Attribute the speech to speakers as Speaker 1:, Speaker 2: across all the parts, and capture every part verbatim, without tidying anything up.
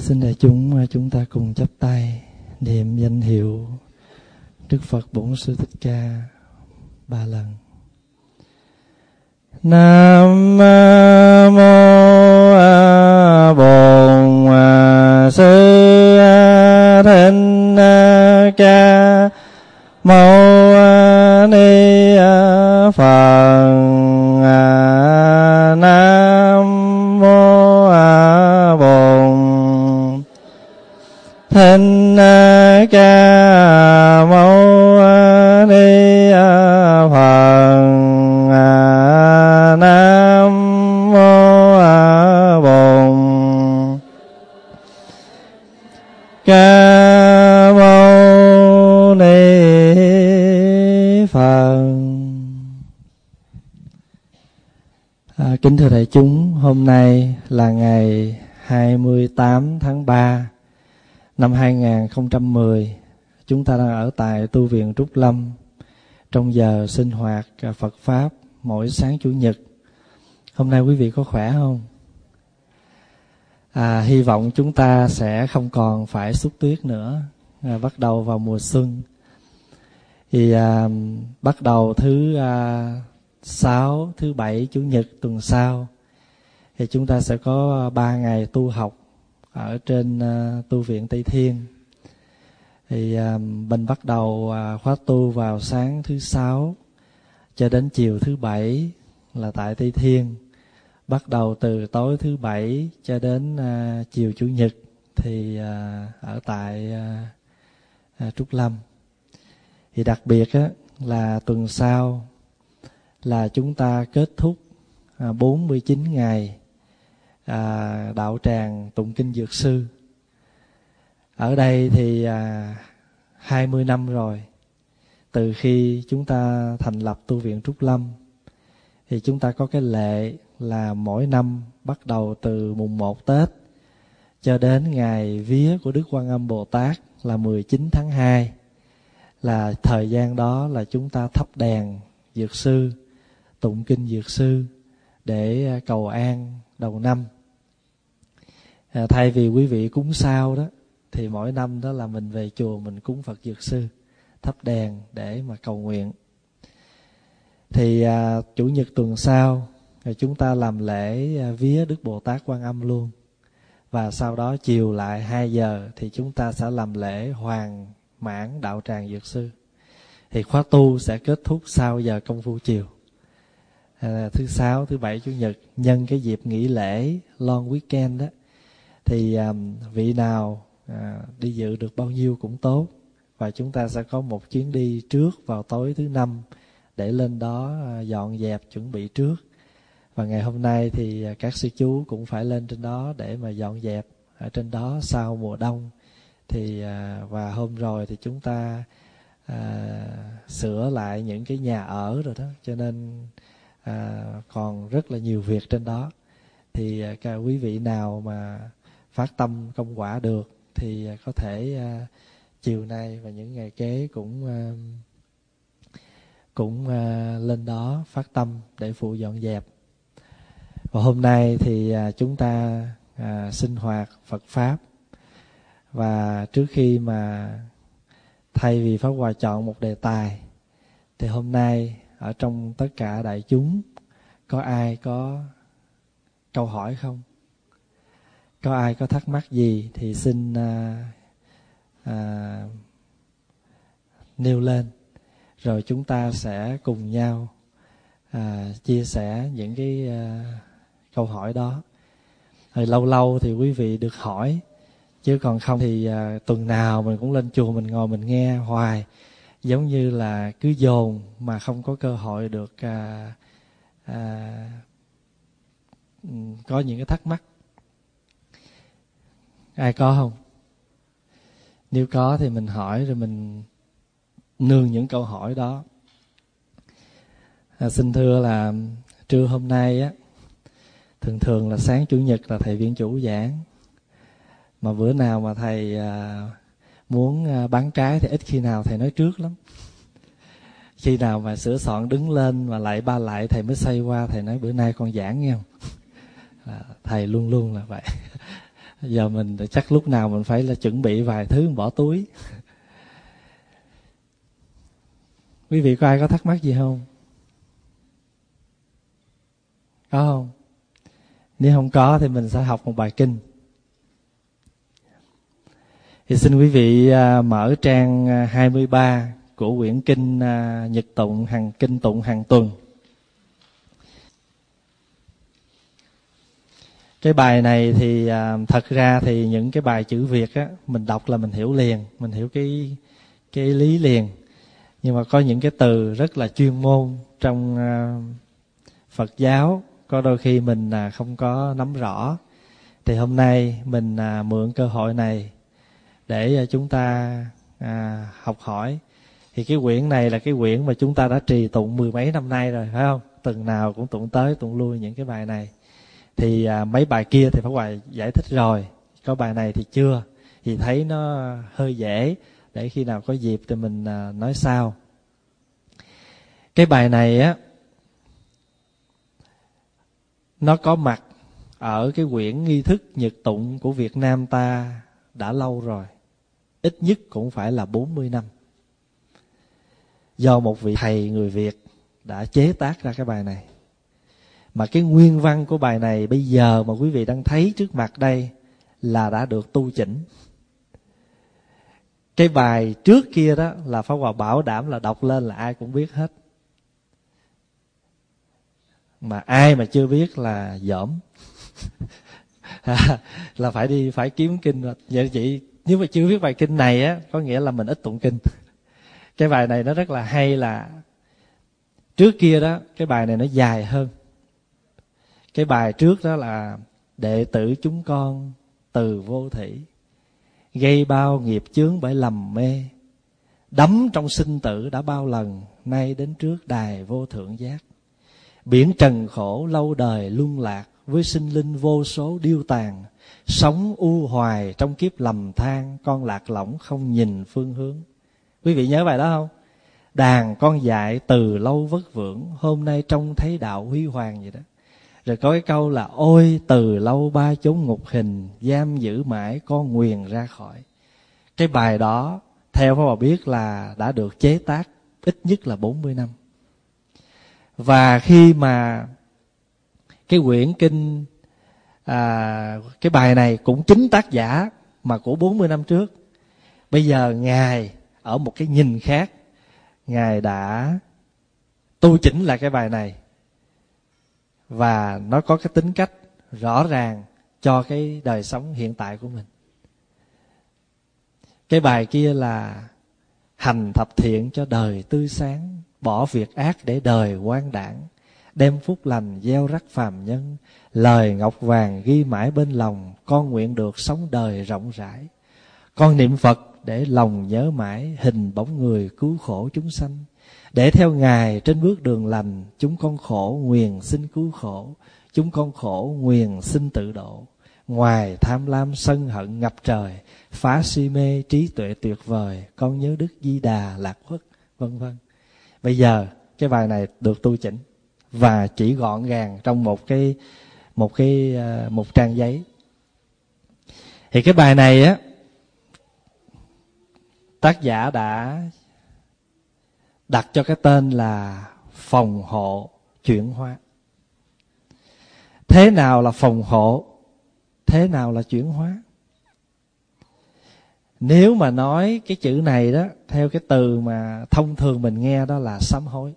Speaker 1: Xin đại chúng chúng ta cùng chắp tay niệm danh hiệu Đức Phật Bổn Sư Thích Ca ba lần. Nam mô Bổn Sư Thích Ca Mâu Ni Phật. Nam mô Bổn Thích Ca Mâu Ni Phật. Nam mô Bổn Ca Mâu Ni Phật. À, kính thưa đại chúng, hôm nay là ngày hai mươi tám tháng ba năm hai nghìn không trăm mười. Chúng ta đang ở tại tu viện Trúc Lâm trong giờ sinh hoạt Phật Pháp mỗi sáng Chủ nhật. Hôm nay quý vị có khỏe không? À, hy vọng chúng ta sẽ không còn phải xúc tuyết nữa. À, bắt đầu vào mùa xuân thì à, bắt đầu thứ à, sáu, thứ bảy, Chủ nhật tuần sau thì chúng ta sẽ có ba ngày tu học ở trên uh, tu viện Tây Thiên. Thì uh, mình bắt đầu uh, khóa tu vào sáng thứ sáu cho đến chiều thứ bảy là tại Tây Thiên. Bắt đầu từ tối thứ bảy cho đến uh, chiều Chủ nhật thì uh, ở tại uh, uh, Trúc Lâm. Thì đặc biệt á, là tuần sau là chúng ta kết thúc uh, bốn mươi chín ngày À, đạo tràng tụng kinh Dược Sư. Ở đây thì à, hai mươi năm rồi, từ khi chúng ta thành lập tu viện Trúc Lâm thì chúng ta có cái lệ là mỗi năm bắt đầu từ mùng một Tết cho đến ngày vía của Đức Quan Âm Bồ Tát là mười chín tháng hai, là thời gian đó là chúng ta thắp đèn Dược Sư, tụng kinh Dược Sư để cầu an đầu năm. À, thay vì quý vị cúng sao đó thì mỗi năm đó là mình về chùa mình cúng Phật Dược Sư, thắp đèn để mà cầu nguyện. Thì à, Chủ nhật tuần sau thì chúng ta làm lễ à, vía Đức Bồ Tát Quan Âm luôn. Và sau đó chiều lại hai giờ thì chúng ta sẽ làm lễ hoàn mãn đạo tràng Dược Sư. Thì khóa tu sẽ kết thúc sau giờ công phu chiều. À, thứ sáu, thứ bảy, Chủ nhật nhân cái dịp nghỉ lễ long weekend đó thì um, vị nào à, đi dự được bao nhiêu cũng tốt. Và chúng ta sẽ có một chuyến đi trước vào tối thứ năm để lên đó à, dọn dẹp chuẩn bị trước. Và ngày hôm nay thì à, các sư chú cũng phải lên trên đó để mà dọn dẹp ở trên đó sau mùa đông. Thì à, và hôm rồi thì chúng ta à, sửa lại những cái nhà ở rồi đó, cho nên à, còn rất là nhiều việc trên đó. Thì à, các quý vị nào mà phát tâm công quả được thì có thể uh, chiều nay và những ngày kế cũng uh, cũng uh, lên đó phát tâm để phụ dọn dẹp. Và hôm nay thì uh, chúng ta uh, sinh hoạt Phật Pháp. Và trước khi mà thay vì Pháp Hòa chọn một đề tài thì hôm nay ở trong tất cả đại chúng có ai có câu hỏi không? Có ai có thắc mắc gì thì xin à, à, nêu lên, rồi chúng ta sẽ cùng nhau à, chia sẻ những cái à, câu hỏi đó. Rồi lâu lâu thì quý vị được hỏi, chứ còn không thì à, tuần nào mình cũng lên chùa mình ngồi mình nghe hoài, giống như là cứ dồn mà không có cơ hội được à, à, có những cái thắc mắc. Ai có không? Nếu có thì mình hỏi rồi mình nương những câu hỏi đó. À, xin thưa là trưa hôm nay á, thường thường là sáng Chủ nhật là thầy viện chủ giảng. Mà bữa nào mà thầy à, muốn à, bán trái thì ít khi nào thầy nói trước lắm. Khi nào mà sửa soạn đứng lên mà lại ba lại thầy mới xoay qua thầy nói bữa nay con giảng nghe không? À, thầy luôn luôn là vậy. Giờ mình chắc lúc nào mình phải là chuẩn bị vài thứ bỏ túi. Quý vị có ai có thắc mắc gì không? Có không? Nếu không có thì mình sẽ học một bài kinh. Thì xin quý vị à, mở trang hai mươi ba của quyển kinh à, Nhật Tụng hàng kinh tụng hàng tuần. Cái bài này thì à, thật ra thì những cái bài chữ Việt á, mình đọc là mình hiểu liền, mình hiểu cái cái lý liền. Nhưng mà có những cái từ rất là chuyên môn trong à, Phật giáo, có đôi khi mình à, không có nắm rõ. Thì hôm nay mình à, mượn cơ hội này để à, chúng ta à, học hỏi. Thì cái quyển này là cái quyển mà chúng ta đã trì tụng mười mấy năm nay rồi, phải không? Tuần nào cũng tụng tới tụng lui những cái bài này. Thì à, mấy bài kia thì Pháp Hòa giải thích rồi, có bài này thì chưa, thì thấy nó hơi dễ, để khi nào có dịp thì mình à, nói sau. Cái bài này á, nó có mặt ở cái quyển nghi thức nhật tụng của Việt Nam ta đã lâu rồi, ít nhất cũng phải là bốn mươi năm, do một vị thầy người Việt đã chế tác ra cái bài này. Mà cái nguyên văn của bài này bây giờ mà quý vị đang thấy trước mặt đây là đã được tu chỉnh. Cái bài trước kia đó là Pháp Hòa bảo đảm là đọc lên là ai cũng biết hết, mà ai mà chưa biết là dởm. Là phải đi phải kiếm kinh. Vậy chị, nếu mà chưa biết bài kinh này á, có nghĩa là mình ít tụng kinh. Cái bài này nó rất là hay, là trước kia đó cái bài này nó dài hơn. Cái bài trước đó là đệ tử chúng con từ vô thỉ, gây bao nghiệp chướng bởi lầm mê, đắm trong sinh tử đã bao lần, nay đến trước đài vô thượng giác. Biển trần khổ lâu đời luân lạc, với sinh linh vô số điêu tàn. Sống u hoài trong kiếp lầm than, con lạc lõng không nhìn phương hướng. Quý vị nhớ bài đó không? Đàn con dạy từ lâu vất vưởng, hôm nay trông thấy đạo huy hoàng vậy đó. Rồi có cái câu là ôi từ lâu ba chốn ngục hình, giam giữ mãi con nguyền ra khỏi. Cái bài đó theo Pháp Hòa biết là đã được chế tác ít nhất là bốn mươi năm. Và khi mà cái quyển kinh à, cái bài này cũng chính tác giả mà của bốn mươi năm trước, bây giờ Ngài ở một cái nhìn khác, Ngài đã tu chỉnh lại cái bài này, và nó có cái tính cách rõ ràng cho cái đời sống hiện tại của mình. Cái bài kia là hành thập thiện cho đời tươi sáng, bỏ việc ác để đời quan đảng, đem phúc lành gieo rắc phàm nhân, lời ngọc vàng ghi mãi bên lòng, con nguyện được sống đời rộng rãi. Con niệm Phật để lòng nhớ mãi, hình bóng người cứu khổ chúng sanh, để theo Ngài trên bước đường lành. Chúng con khổ nguyền xin cứu khổ, chúng con khổ nguyền xin tự độ. Ngoài tham lam sân hận ngập trời, phá si mê trí tuệ tuyệt vời, con nhớ Đức Di Đà lạc khuất, vân vân. Bây giờ cái bài này được tu chỉnh và chỉ gọn gàng trong một cái một cái một trang giấy. Thì cái bài này á, tác giả đã đặt cho cái tên là phòng hộ chuyển hóa. Thế nào là phòng hộ? Thế nào là chuyển hóa? Nếu mà nói cái chữ này đó, theo cái từ mà thông thường mình nghe đó là sám hối.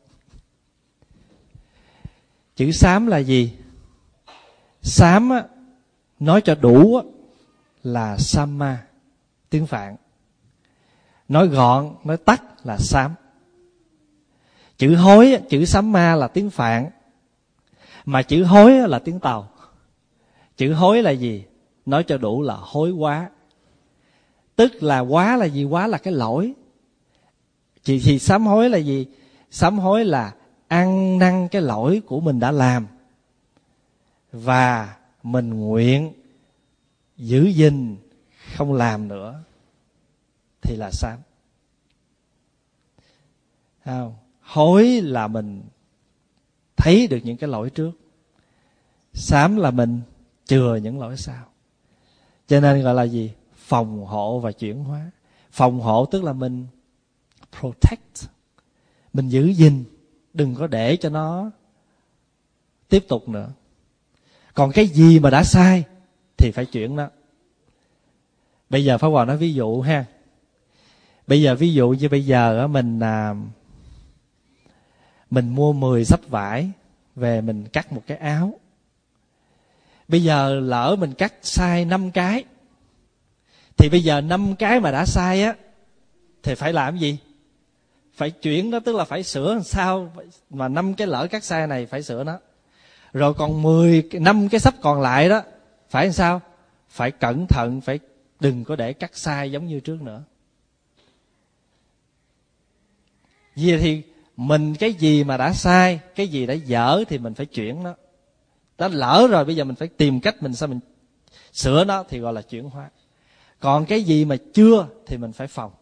Speaker 1: Chữ sám là gì? Sám á, nói cho đủ á, là samma, tiếng Phạn. Nói gọn, nói tắt là sám. Chữ hối, chữ sám ma là tiếng Phạn, mà chữ hối là tiếng Tàu. Chữ hối là gì? Nói cho đủ là hối quá. Tức là quá là gì? Quá là cái lỗi. Thì, thì sám hối là gì? Sám hối là ăn năn cái lỗi của mình đã làm, và mình nguyện giữ gìn không làm nữa, thì là sám. Không? Hối là mình thấy được những cái lỗi trước, sám là mình chừa những lỗi sau. Cho nên gọi là gì? Phòng hộ và chuyển hóa. Phòng hộ tức là mình protect, mình giữ gìn, đừng có để cho nó tiếp tục nữa. Còn cái gì mà đã sai thì phải chuyển nó. Bây giờ Pháp Hòa nói ví dụ ha. Bây giờ ví dụ như bây giờ mình mình mua mười xấp vải về mình cắt một cái áo. Bây giờ lỡ mình cắt sai năm cái, thì bây giờ năm cái mà đã sai á thì phải làm gì? Phải chuyển nó, tức là phải sửa làm sao mà năm cái lỡ cắt sai này phải sửa nó. Rồi còn mười, năm cái xấp còn lại đó phải làm sao? Phải cẩn thận, phải đừng có để cắt sai giống như trước nữa. Vì thì mình cái gì mà đã sai, cái gì đã dở thì mình phải chuyển nó. Đã lỡ rồi bây giờ mình phải tìm cách mình sao mình sửa nó thì gọi là chuyển hóa. Còn cái gì mà chưa thì mình phải phòng.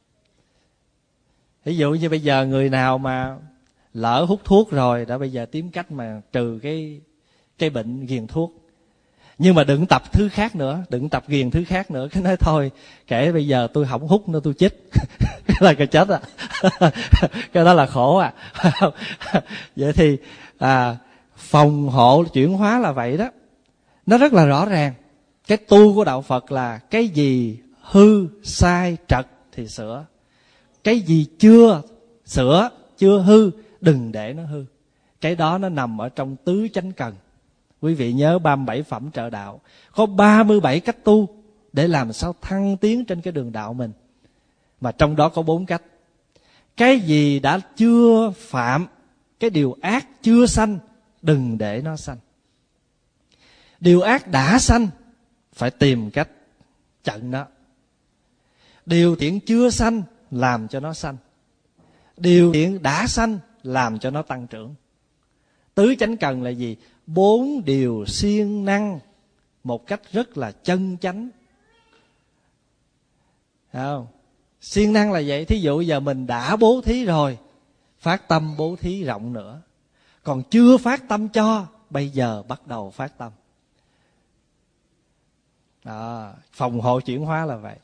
Speaker 1: Ví dụ như bây giờ người nào mà lỡ hút thuốc rồi, đã bây giờ tìm cách mà trừ cái cái bệnh ghiền thuốc. Nhưng mà đừng tập thứ khác nữa, đừng tập ghiền thứ khác nữa. Cái nói thôi, kể bây giờ tôi không hút nữa tôi chết. Cái là cái chết à. Cái đó là khổ à. Vậy thì à, phòng hộ chuyển hóa là vậy đó. Nó rất là rõ ràng. Cái tu của đạo Phật là cái gì hư, sai, trật thì sửa. Cái gì chưa sửa, chưa hư, đừng để nó hư. Cái đó nó nằm ở trong tứ chánh cần. Quý vị nhớ ba mươi bảy phẩm trợ đạo. Có ba mươi bảy cách tu để làm sao thăng tiến trên cái đường đạo mình. Mà trong đó có bốn cách. Cái gì đã chưa phạm, cái điều ác chưa sanh, đừng để nó sanh. Điều ác đã sanh, phải tìm cách chặn nó. Điều thiện chưa sanh, làm cho nó sanh. Điều thiện đã sanh, làm cho nó tăng trưởng. Tứ chánh cần là gì? Bốn điều siêng năng một cách rất là chân chánh. Thấy không? Siêng năng là vậy. Thí dụ giờ mình đã bố thí rồi, phát tâm bố thí rộng nữa. Còn chưa phát tâm cho, bây giờ bắt đầu phát tâm. Đó, phòng hộ chuyển hóa là vậy.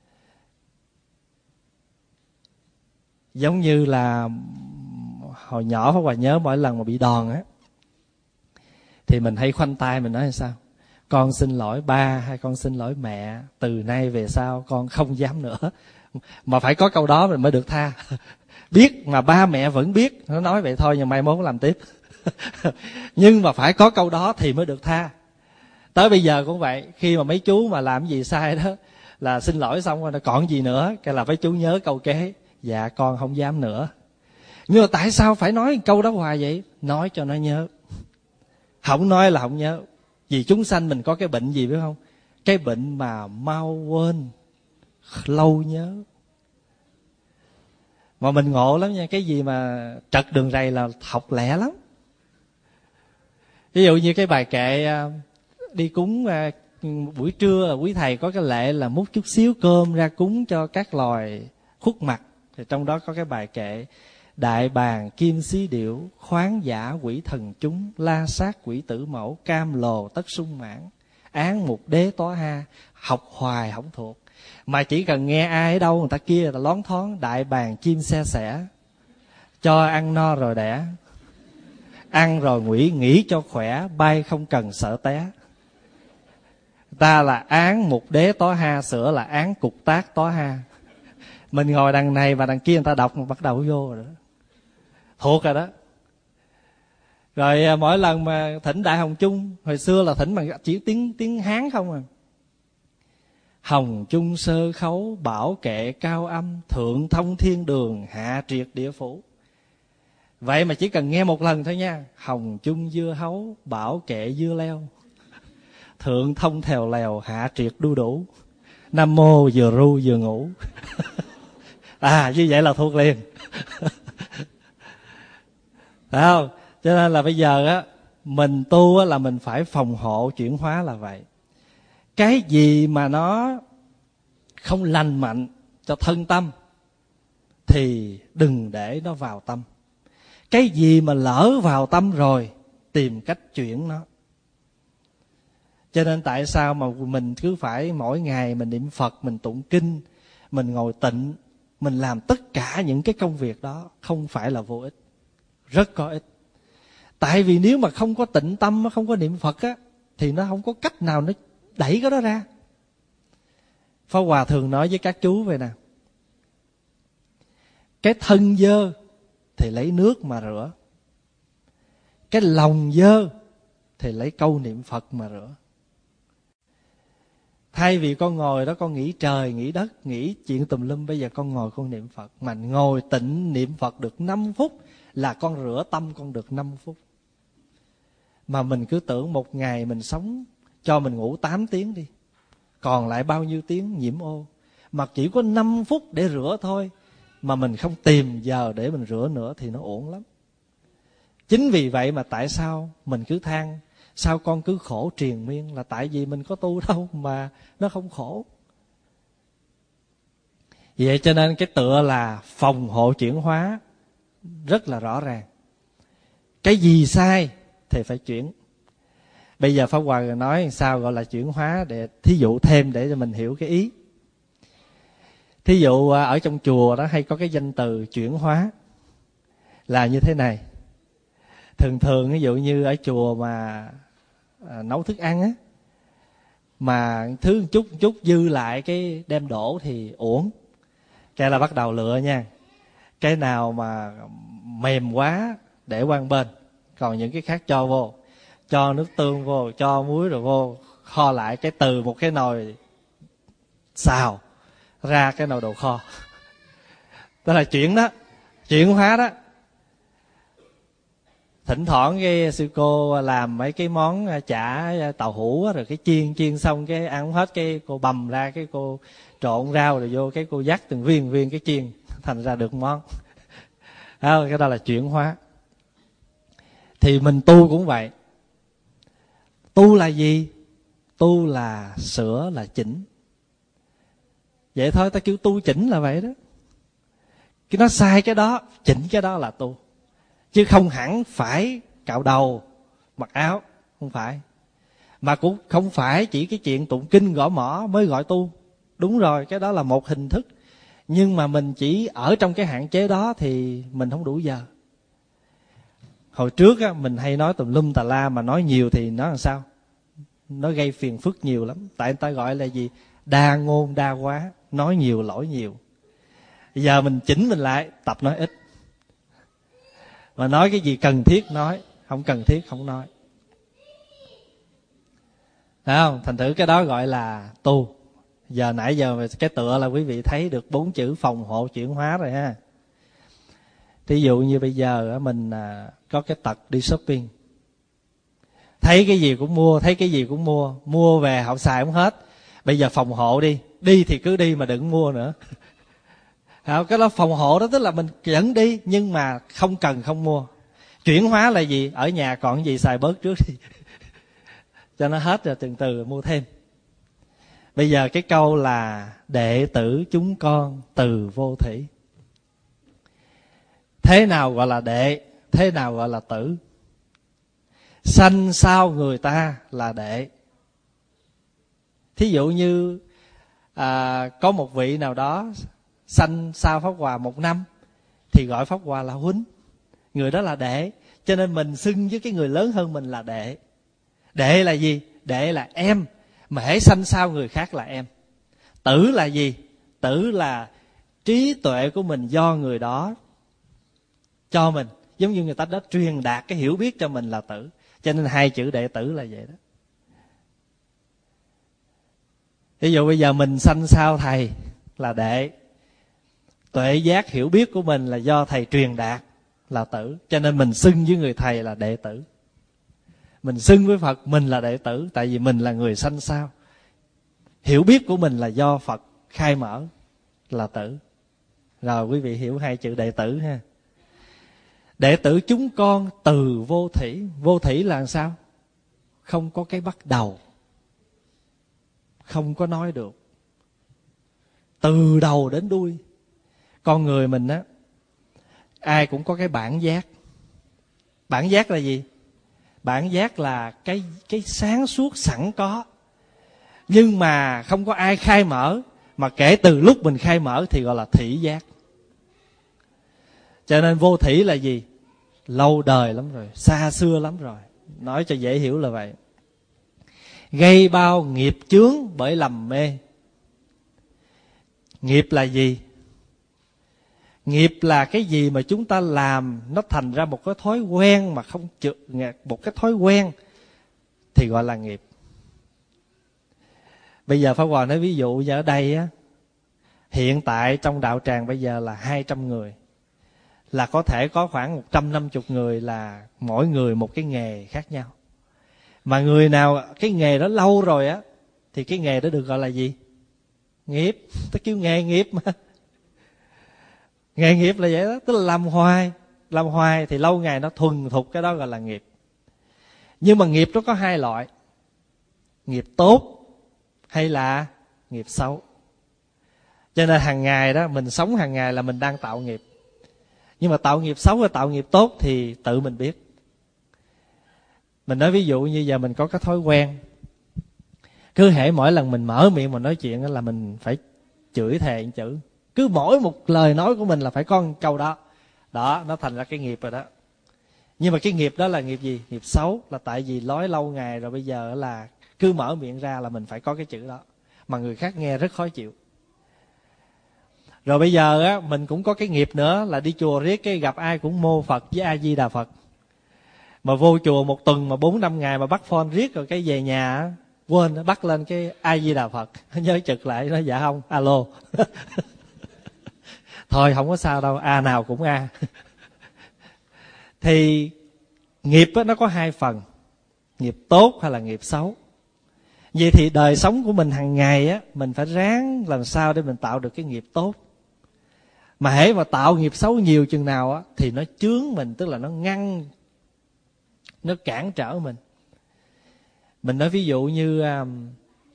Speaker 1: Giống như là hồi nhỏ Pháp Hòa nhớ mỗi lần mà bị đòn á, thì mình hay khoanh tay mình nói là sao? Con xin lỗi ba hay con xin lỗi mẹ, từ nay về sau con không dám nữa. Mà phải có câu đó mình mới được tha. Biết mà ba mẹ vẫn biết, nó nói vậy thôi nhưng mai mốt làm tiếp. Nhưng mà phải có câu đó thì mới được tha. Tới bây giờ cũng vậy, khi mà mấy chú mà làm gì sai đó là xin lỗi xong rồi còn gì nữa, cái là phải chú nhớ câu kế, dạ con không dám nữa. Nhưng mà tại sao phải nói câu đó hoài vậy? Nói cho nó nhớ. Không nói là không nhớ. Vì chúng sanh mình có cái bệnh gì biết không? Cái bệnh mà mau quên, lâu nhớ. Mà mình ngộ lắm nha. Cái gì mà trật đường rầy là học lẹ lắm. Ví dụ như cái bài kệ đi cúng buổi trưa, quý thầy có cái lệ là múc chút xíu cơm ra cúng cho các loài khuất mặt. Thì trong đó có cái bài kệ: đại bàng kim xí điểu, khoáng giả quỷ thần chúng, la sát quỷ tử mẫu, cam lồ tất sung mãn, án mục đế tó ha. Học hoài không thuộc, mà chỉ cần nghe ai ở đâu người ta kia là lón thoáng: đại bàng chim xe sẻ, cho ăn no rồi đẻ, ăn rồi nghỉ nghỉ cho khỏe, bay không cần sợ té. Ta là án mục đế tó ha, sửa là án cục tác tó ha. Mình ngồi đằng này và đằng kia người ta đọc mà bắt đầu vô rồi đó. Thuộc rồi đó. Rồi mỗi lần mà thỉnh Đại Hồng Chung, hồi xưa là thỉnh bằng chỉ tiếng tiếng Hán không à. Hồng Chung sơ khấu, bảo kệ cao âm, thượng thông thiên đường, hạ triệt địa phủ. Vậy mà chỉ cần nghe một lần thôi nha. Hồng Chung dưa hấu, bảo kệ dưa leo, thượng thông thèo lèo, hạ triệt đu đủ. Nam mô vừa ru vừa ngủ. À như vậy là thuộc liền. Phải không? Cho nên là bây giờ á, mình tu á là mình phải phòng hộ chuyển hóa là vậy. Cái gì mà nó không lành mạnh cho thân tâm thì đừng để nó vào tâm. Cái gì mà lỡ vào tâm rồi, tìm cách chuyển nó. Cho nên tại sao mà mình cứ phải mỗi ngày mình niệm Phật, mình tụng kinh, mình ngồi tịnh, mình làm tất cả những cái công việc đó không phải là vô ích, rất có ích. Tại vì nếu mà không có tịnh tâm, không có niệm Phật á, thì nó không có cách nào nó đẩy cái đó ra. Pháp Hòa thường nói với các chú vậy nè: cái thân dơ thì lấy nước mà rửa, cái lòng dơ thì lấy câu niệm Phật mà rửa. Thay vì con ngồi đó con nghĩ trời, nghĩ đất, nghĩ chuyện tùm lum, bây giờ con ngồi con niệm Phật. Mà ngồi tịnh niệm Phật được năm phút là con rửa tâm con được năm phút. Mà mình cứ tưởng một ngày mình sống, cho mình ngủ tám tiếng đi, còn lại bao nhiêu tiếng nhiễm ô. Mà chỉ có năm phút để rửa thôi, mà mình không tìm giờ để mình rửa nữa thì nó uổng lắm. Chính vì vậy mà tại sao mình cứ than sao con cứ khổ triền miên, là tại vì mình có tu đâu mà nó không khổ. Vậy cho nên cái tựa là phòng hộ chuyển hóa rất là rõ ràng. Cái gì sai thì phải chuyển. Bây giờ Pháp Hòa nói sao gọi là chuyển hóa, để thí dụ thêm để cho mình hiểu cái ý. Thí dụ ở trong chùa đó hay có cái danh từ chuyển hóa là như thế này. Thường thường ví dụ như ở chùa mà à, nấu thức ăn á, mà thứ chút chút dư lại cái đem đổ thì uổng. Cái là bắt đầu lựa nha. Cái nào mà mềm quá để qua bên, còn những cái khác cho vô, cho nước tương vô, cho muối rồi vô, kho lại cái từ một cái nồi xào ra cái nồi đồ kho. Đó là chuyển đó, chuyển hóa đó. Thỉnh thoảng cái sư cô làm mấy cái món chả tàu hũ rồi cái chiên chiên xong cái ăn không hết, cái cô bầm ra, cái cô trộn rau rồi vô, cái cô dắt từng viên viên cái chiên thành ra được món. Đó, cái đó là chuyển hóa. Thì mình tu cũng vậy. Tu là gì? Tu là sửa, là chỉnh. Vậy thôi, ta kêu tu chỉnh là vậy đó. Cái nó sai cái đó, chỉnh cái đó là tu. Chứ không hẳn phải cạo đầu, mặc áo, không phải. Mà cũng không phải chỉ cái chuyện tụng kinh gõ mõ mới gọi tu. Đúng rồi, cái đó là một hình thức. Nhưng mà mình chỉ ở trong cái hạn chế đó thì mình không đủ giờ. Hồi trước á, mình hay nói tùm lum tà la, mà nói nhiều thì nó làm sao? Nó gây phiền phức nhiều lắm. Tại người ta gọi là gì? Đa ngôn đa quá, nói nhiều lỗi nhiều. Bây giờ mình chỉnh mình lại, tập nói ít. Mà nói cái gì cần thiết nói, không cần thiết không nói. Thấy không? Thành thử cái đó gọi là tu. Giờ nãy giờ cái tựa là quý vị thấy được bốn chữ phòng hộ chuyển hóa rồi ha. Thí dụ như bây giờ mình có cái tật đi shopping, thấy cái gì cũng mua, thấy cái gì cũng mua, mua về họ xài không hết. Bây giờ phòng hộ đi, đi thì cứ đi mà đừng mua nữa. Cái đó phòng hộ đó, tức là mình vẫn đi nhưng mà không cần không mua. Chuyển hóa là gì? Ở nhà còn gì xài bớt trước đi cho nó hết rồi từ từ mua thêm. Bây giờ cái câu là đệ tử chúng con từ vô thủy. Thế nào gọi là đệ? Thế nào gọi là tử? Sanh sau người ta là đệ. Thí dụ như à, có một vị nào đó sanh sau Pháp Hòa một năm thì gọi Pháp Hòa là huynh, người đó là đệ. Cho nên mình xưng với cái người lớn hơn mình là đệ. Đệ là gì? Đệ là em, mà hễ sanh sau người khác là em. Tử là gì? Tử là trí tuệ của mình do người đó cho mình, giống như người ta đã truyền đạt cái hiểu biết cho mình là tử. Cho nên hai chữ đệ tử là vậy đó. Ví dụ bây giờ mình sanh sau thầy là đệ, tuệ giác hiểu biết của mình là do thầy truyền đạt là tử. Cho nên mình xưng với người thầy là đệ tử. Mình xưng với Phật mình là đệ tử, tại vì mình là người sanh sau. Hiểu biết của mình là do Phật khai mở là tử. Rồi quý vị hiểu hai chữ đệ tử ha. Đệ tử chúng con từ vô thủy. Vô thủy là sao? Không có cái bắt đầu, không có nói được, từ đầu đến đuôi. Con người mình á, ai cũng có cái bản giác. Bản giác là gì? Bản giác là cái cái sáng suốt sẵn có, nhưng mà không có ai khai mở, mà kể từ lúc mình khai mở thì gọi là thủy giác. Cho nên vô thủy là gì? Lâu đời lắm rồi, xa xưa lắm rồi. Nói cho dễ hiểu là vậy. Gây bao nghiệp chướng bởi lầm mê. Nghiệp là gì? Nghiệp là cái gì mà chúng ta làm nó thành ra một cái thói quen mà không chịu, một cái thói quen thì gọi là nghiệp. Bây giờ Pháp Hòa nói ví dụ như ở đây á, hiện tại trong đạo tràng bây giờ là hai trăm người, là có thể có khoảng một trăm năm mươi người là mỗi người một cái nghề khác nhau. Mà người nào cái nghề đó lâu rồi á thì cái nghề đó được gọi là gì? Nghiệp. Tôi kêu nghề nghiệp mà. Nghề nghiệp là vậy đó, tức là làm hoài. Làm hoài thì lâu ngày nó thuần thục, cái đó gọi là nghiệp. Nhưng mà nghiệp nó có hai loại: nghiệp tốt hay là nghiệp xấu. Cho nên hàng ngày đó, mình sống hàng ngày là mình đang tạo nghiệp. Nhưng mà tạo nghiệp xấu hay tạo nghiệp tốt thì tự mình biết. Mình nói ví dụ như giờ mình có cái thói quen, cứ hễ mỗi lần mình mở miệng mà nói chuyện là mình phải chửi thề một chữ. Cứ mỗi một lời nói của mình là phải có một câu đó. Đó, nó thành ra cái nghiệp rồi đó. Nhưng mà cái nghiệp đó là nghiệp gì? Nghiệp xấu. Là tại vì nói lâu ngày rồi bây giờ là cứ mở miệng ra là mình phải có cái chữ đó, mà người khác nghe rất khó chịu. Rồi bây giờ á, mình cũng có cái nghiệp nữa là đi chùa riết cái gặp ai cũng mô Phật với A Di Đà Phật. Mà vô chùa một tuần mà bốn năm ngày mà bắt phone riết, rồi cái về nhà quên bắt lên cái A Di Đà Phật, nhớ trực lại nói dạ không, alo. Thôi không có sao đâu, A nào cũng A. Thì nghiệp á, nó có hai phần: nghiệp tốt hay là nghiệp xấu. Vậy thì đời sống của mình hàng ngày á, mình phải ráng làm sao để mình tạo được cái nghiệp tốt. Mà hễ mà tạo nghiệp xấu nhiều chừng nào á, thì nó chướng mình, tức là nó ngăn, nó cản trở mình. Mình nói ví dụ như um,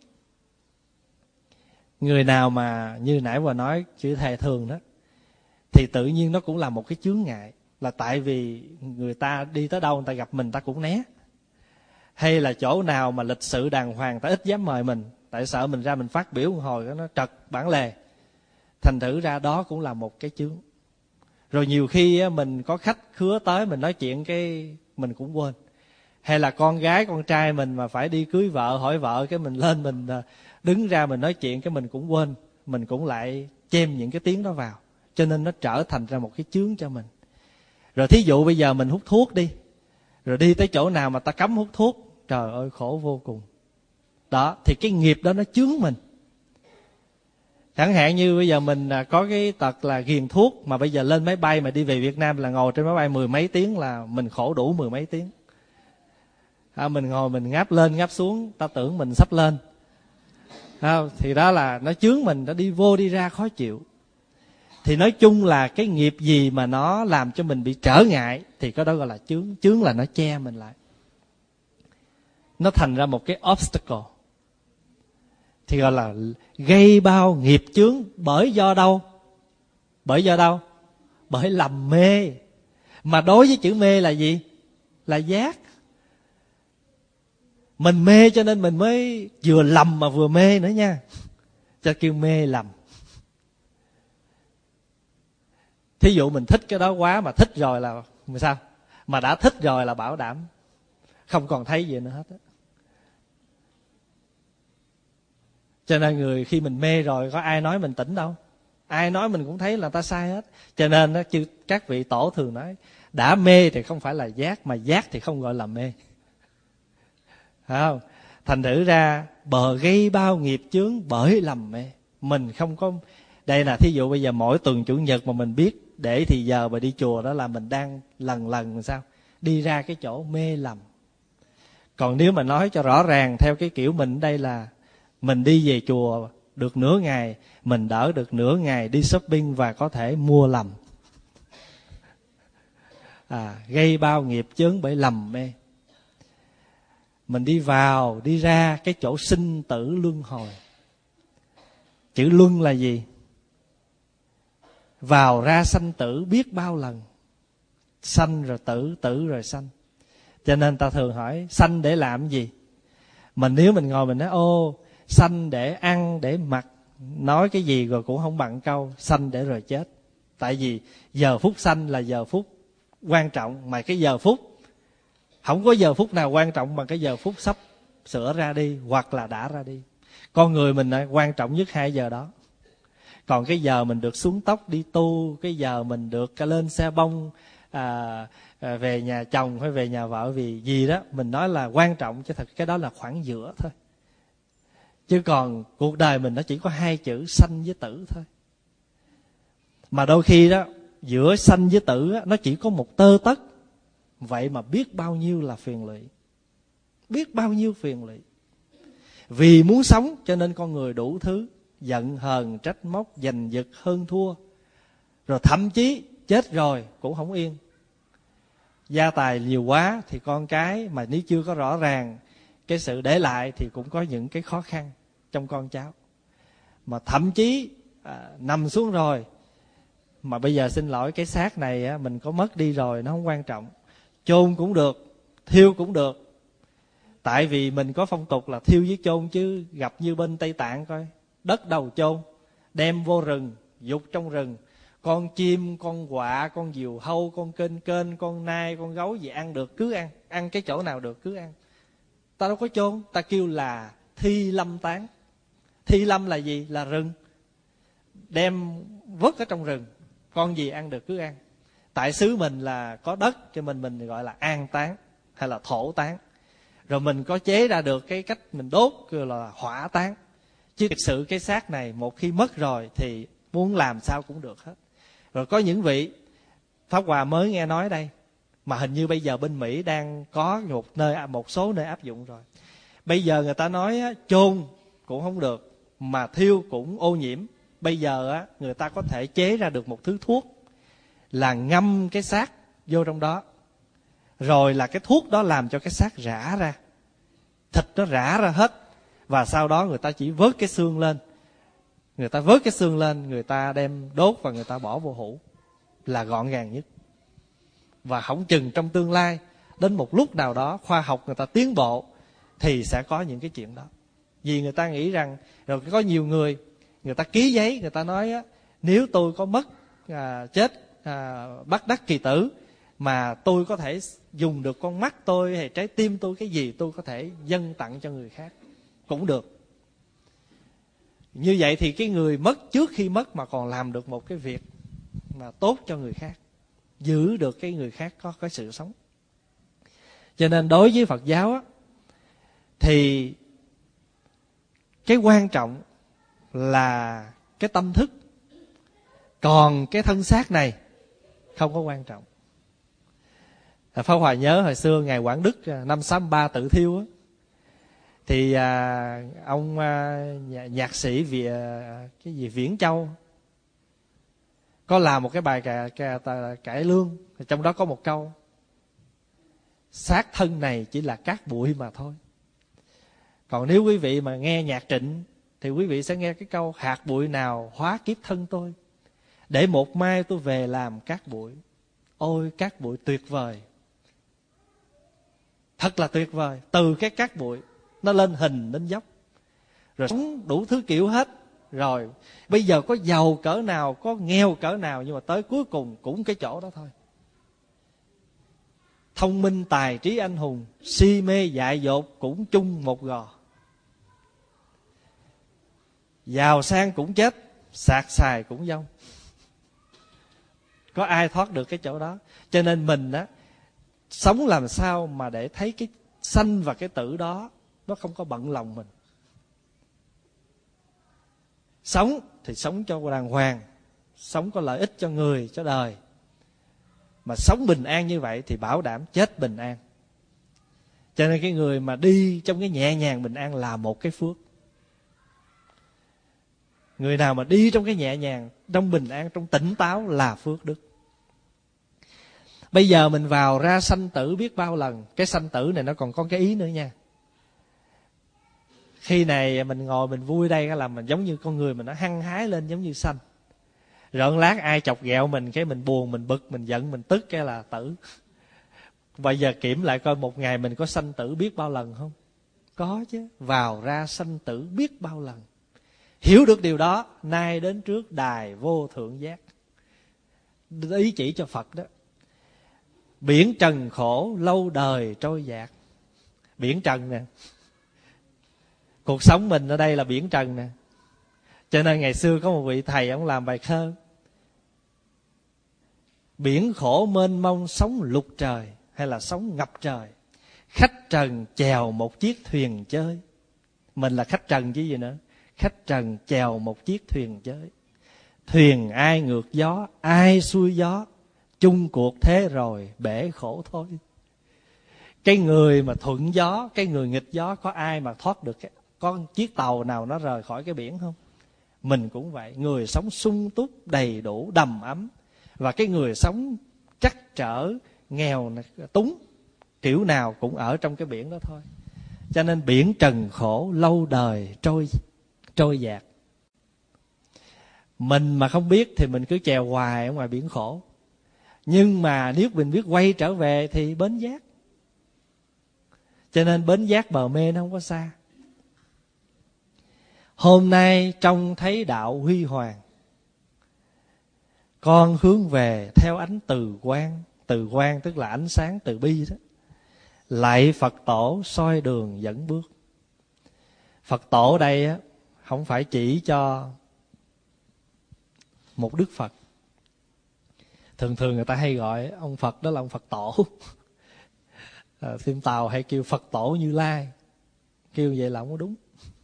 Speaker 1: người nào mà như nãy vừa nói chữ thề thường đó, thì tự nhiên nó cũng là một cái chướng ngại. Là tại vì người ta đi tới đâu người ta gặp mình ta cũng né. Hay là chỗ nào mà lịch sự đàng hoàng ta ít dám mời mình, tại sợ mình ra mình phát biểu một hồi nó trật bản lề. Thành thử ra đó cũng là một cái chướng. Rồi nhiều khi mình có khách khứa tới, mình nói chuyện cái mình cũng quên. Hay là con gái con trai mình mà phải đi cưới vợ, hỏi vợ cái mình lên mình đứng ra mình nói chuyện cái mình cũng quên. Mình cũng lại chêm những cái tiếng đó vào. Cho nên nó trở thành ra một cái chướng cho mình. Rồi thí dụ bây giờ mình hút thuốc đi, rồi đi tới chỗ nào mà ta cấm hút thuốc, trời ơi khổ vô cùng. Đó, thì cái nghiệp đó nó chướng mình. Chẳng hạn như bây giờ mình có cái tật là ghiền thuốc, mà bây giờ lên máy bay mà đi về Việt Nam là ngồi trên máy bay mười mấy tiếng là mình khổ đủ mười mấy tiếng. À, mình ngồi mình ngáp lên ngáp xuống, ta tưởng mình sắp lên. À, thì đó là nó chướng mình, nó đi vô đi ra khó chịu. Thì nói chung là cái nghiệp gì mà nó làm cho mình bị trở ngại thì cái đó gọi là chướng. Chướng là nó che mình lại, nó thành ra một cái obstacle. Thì gọi là gây bao nghiệp chướng bởi do đâu? Bởi do đâu? Bởi lầm mê. Mà đối với chữ mê là gì? Là giác. Mình mê cho nên mình mới vừa lầm mà vừa mê nữa nha. Cho kêu mê lầm. Thí dụ mình thích cái đó quá, mà thích rồi là sao? Mà đã thích rồi là bảo đảm không còn thấy gì nữa hết á. Cho nên người khi mình mê rồi có ai nói mình tỉnh đâu. Ai nói mình cũng thấy là ta sai hết. Cho nên đó, chứ các vị tổ thường nói đã mê thì không phải là giác, mà giác thì không gọi là mê. Phải không? Thành thử ra bờ gây bao nghiệp chướng bởi lầm mê. Mình không có. Đây là thí dụ bây giờ mỗi tuần chủ nhật mà mình biết để thì giờ mà đi chùa, đó là mình đang lần lần sao đi ra cái chỗ mê lầm. Còn nếu mà nói cho rõ ràng theo cái kiểu mình đây là mình đi về chùa được nửa ngày, mình đỡ được nửa ngày đi shopping và có thể mua lầm. À, gây bao nghiệp chướng bởi lầm mê. Mình đi vào đi ra cái chỗ sinh tử luân hồi. Chữ luân là gì? Vào ra sanh tử biết bao lần. Sanh rồi tử, tử rồi sanh. Cho nên ta thường hỏi sanh để làm gì. Mình nếu mình ngồi mình nói ô sanh để ăn để mặc, nói cái gì rồi cũng không bằng câu sanh để rồi chết. Tại vì giờ phút sanh là giờ phút quan trọng, mà cái giờ phút không có giờ phút nào quan trọng bằng cái giờ phút sắp sửa ra đi hoặc là đã ra đi. Con người mình quan trọng nhất hai giờ đó. Còn cái giờ mình được xuống tóc đi tu, cái giờ mình được lên xe bông à, à, về nhà chồng hay về nhà vợ vì gì đó, mình nói là quan trọng, chứ thật cái đó là khoảng giữa thôi. Chứ còn cuộc đời mình nó chỉ có hai chữ sanh với tử thôi. Mà đôi khi đó giữa sanh với tử đó, nó chỉ có một tơ tấc. Vậy mà biết bao nhiêu là phiền lụy, biết bao nhiêu phiền lụy. Vì muốn sống cho nên con người đủ thứ, giận hờn trách móc, giành giật hơn thua, rồi thậm chí chết rồi cũng không yên. Gia tài nhiều quá thì con cái mà nếu chưa có rõ ràng cái sự để lại thì cũng có những cái khó khăn trong con cháu. Mà thậm chí à, nằm xuống rồi mà bây giờ xin lỗi, cái xác này á, mình có mất đi rồi nó không quan trọng, chôn cũng được, thiêu cũng được. Tại vì mình có phong tục là thiêu với chôn, chứ gặp như bên Tây Tạng coi, đất đầu chôn, đem vô rừng, dục trong rừng, con chim, con quạ, con diều hâu, con kênh kênh, con nai, con gấu gì ăn được cứ ăn, ăn cái chỗ nào được cứ ăn. Ta đâu có chôn, ta kêu là thi lâm tán. Thi lâm là gì? Là rừng, đem vớt ở trong rừng, con gì ăn được cứ ăn. Tại xứ mình là có đất cho mình mình gọi là an táng hay là thổ táng. Rồi mình có chế ra được cái cách mình đốt kêu là hỏa táng. Chứ thực sự cái xác này một khi mất rồi thì muốn làm sao cũng được hết. Rồi có những vị Pháp Hòa mới nghe nói đây, mà hình như bây giờ bên Mỹ đang có một nơi, một số nơi áp dụng rồi. Bây giờ người ta nói chôn cũng không được, mà thiêu cũng ô nhiễm. Bây giờ người ta có thể chế ra được một thứ thuốc là ngâm cái xác vô trong đó, rồi là cái thuốc đó làm cho cái xác rã ra, thịt nó rã ra hết. Và sau đó người ta chỉ vớt cái xương lên, người ta vớt cái xương lên, người ta đem đốt và người ta bỏ vô hũ, là gọn gàng nhất. Và không chừng trong tương lai đến một lúc nào đó khoa học người ta tiến bộ thì sẽ có những cái chuyện đó. Vì người ta nghĩ rằng, rồi có nhiều người người ta ký giấy, người ta nói á, nếu tôi có mất à, chết à, bất đắc kỳ tử mà tôi có thể dùng được con mắt tôi hay trái tim tôi, cái gì tôi có thể dâng tặng cho người khác cũng được. Như vậy thì cái người mất trước khi mất mà còn làm được một cái việc mà tốt cho người khác, giữ được cái người khác có cái sự sống. Cho nên đối với Phật giáo á, thì cái quan trọng là cái tâm thức, còn cái thân xác này không có quan trọng. Pháp Hòa nhớ hồi xưa ngày Quảng Đức năm sáu ba tự thiêu á, thì à, ông à, nhạc sĩ vì à, cái gì Viễn Châu có làm một cái bài cải, cải, cải lương, trong đó có một câu: xác thân này chỉ là cát bụi mà thôi. Còn nếu quý vị mà nghe nhạc Trịnh thì quý vị sẽ nghe cái câu: hạt bụi nào hóa kiếp thân tôi, để một mai tôi về làm cát bụi. Ôi cát bụi tuyệt vời, thật là tuyệt vời. Từ cái cát bụi nó lên hình lên dốc, rồi sống đủ thứ kiểu hết. Rồi bây giờ có giàu cỡ nào, có nghèo cỡ nào, nhưng mà tới cuối cùng cũng cái chỗ đó thôi. Thông minh tài trí anh hùng, si mê dại dột cũng chung một gò. Giàu sang cũng chết, sạc xài cũng vong. Có ai thoát được cái chỗ đó? Cho nên mình á, sống làm sao mà để thấy cái sanh và cái tử đó nó không có bận lòng mình. Sống thì sống cho đàng hoàng, sống có lợi ích cho người, cho đời. Mà sống bình an như vậy thì bảo đảm chết bình an. Cho nên cái người mà đi trong cái nhẹ nhàng bình an là một cái phước. Người nào mà đi trong cái nhẹ nhàng, trong bình an, trong tỉnh táo là phước đức. Bây giờ mình vào ra sanh tử biết bao lần. Cái sanh tử này nó còn có cái ý nữa nha. Khi này mình ngồi mình vui đây là mình giống như con người mình nó hăng hái lên giống như sanh. Rồi lát ai chọc ghẹo mình, cái mình buồn, mình bực, mình giận, mình tức, cái là tử. Bây giờ kiểm lại coi một ngày mình có sanh tử biết bao lần không? Có chứ, vào ra sanh tử biết bao lần. Hiểu được điều đó, nay đến trước đài vô thượng giác. Ý chỉ cho Phật đó. Biển trần khổ lâu đời trôi dạt. Biển trần nè, cuộc sống mình ở đây là biển trần nè. Cho nên ngày xưa có một vị thầy, ông làm bài thơ: biển khổ mênh mông sóng lục trời, hay là sóng ngập trời, khách trần chèo một chiếc thuyền chơi. Mình là khách trần chứ gì nữa. Khách trần chèo một chiếc thuyền chơi. Thuyền ai ngược gió, ai xuôi gió, chung cuộc thế rồi bể khổ thôi. Cái người mà thuận gió, cái người nghịch gió, có ai mà thoát được? Có chiếc tàu nào nó rời khỏi cái biển không? Mình cũng vậy. Người sống sung túc, đầy đủ, đầm ấm, và cái người sống trắc trở, nghèo, túng, kiểu nào cũng ở trong cái biển đó thôi. Cho nên biển trần khổ lâu đời trôi trôi dạt. Mình mà không biết thì mình cứ chèo hoài ở ngoài biển khổ. Nhưng mà nếu mình biết quay trở về thì bến giác. Cho nên bến giác bờ mê nó không có xa. Hôm nay trông thấy đạo huy hoàng, con hướng về theo ánh từ quang. Từ quang tức là ánh sáng từ bi đó. Lạy Phật tổ soi đường dẫn bước. Phật tổ ở đây á, không phải chỉ cho một Đức Phật. Thường thường người ta hay gọi ông Phật đó là ông Phật tổ. À, phim Tàu hay kêu Phật tổ Như Lai. Kêu vậy là không có đúng.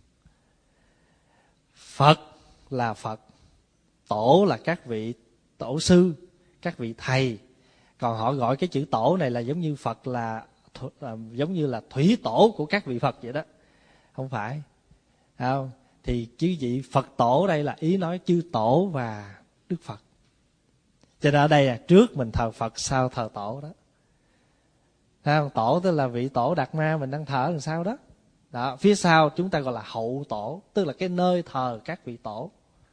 Speaker 1: Phật là Phật, tổ là các vị tổ sư, các vị thầy. Còn họ gọi cái chữ tổ này là giống như Phật là, là giống như là thủy tổ của các vị Phật vậy đó. Không phải. Không? Thì chứ vị Phật tổ đây là ý nói chư tổ và Đức Phật. Cho nên ở đây là trước mình thờ Phật, sau thờ tổ đó. Không? Tổ tức là vị tổ Đạt Ma mình đang thờ làm sao đó. Đó, phía sau chúng ta gọi là hậu tổ, tức là cái nơi thờ các vị tổ.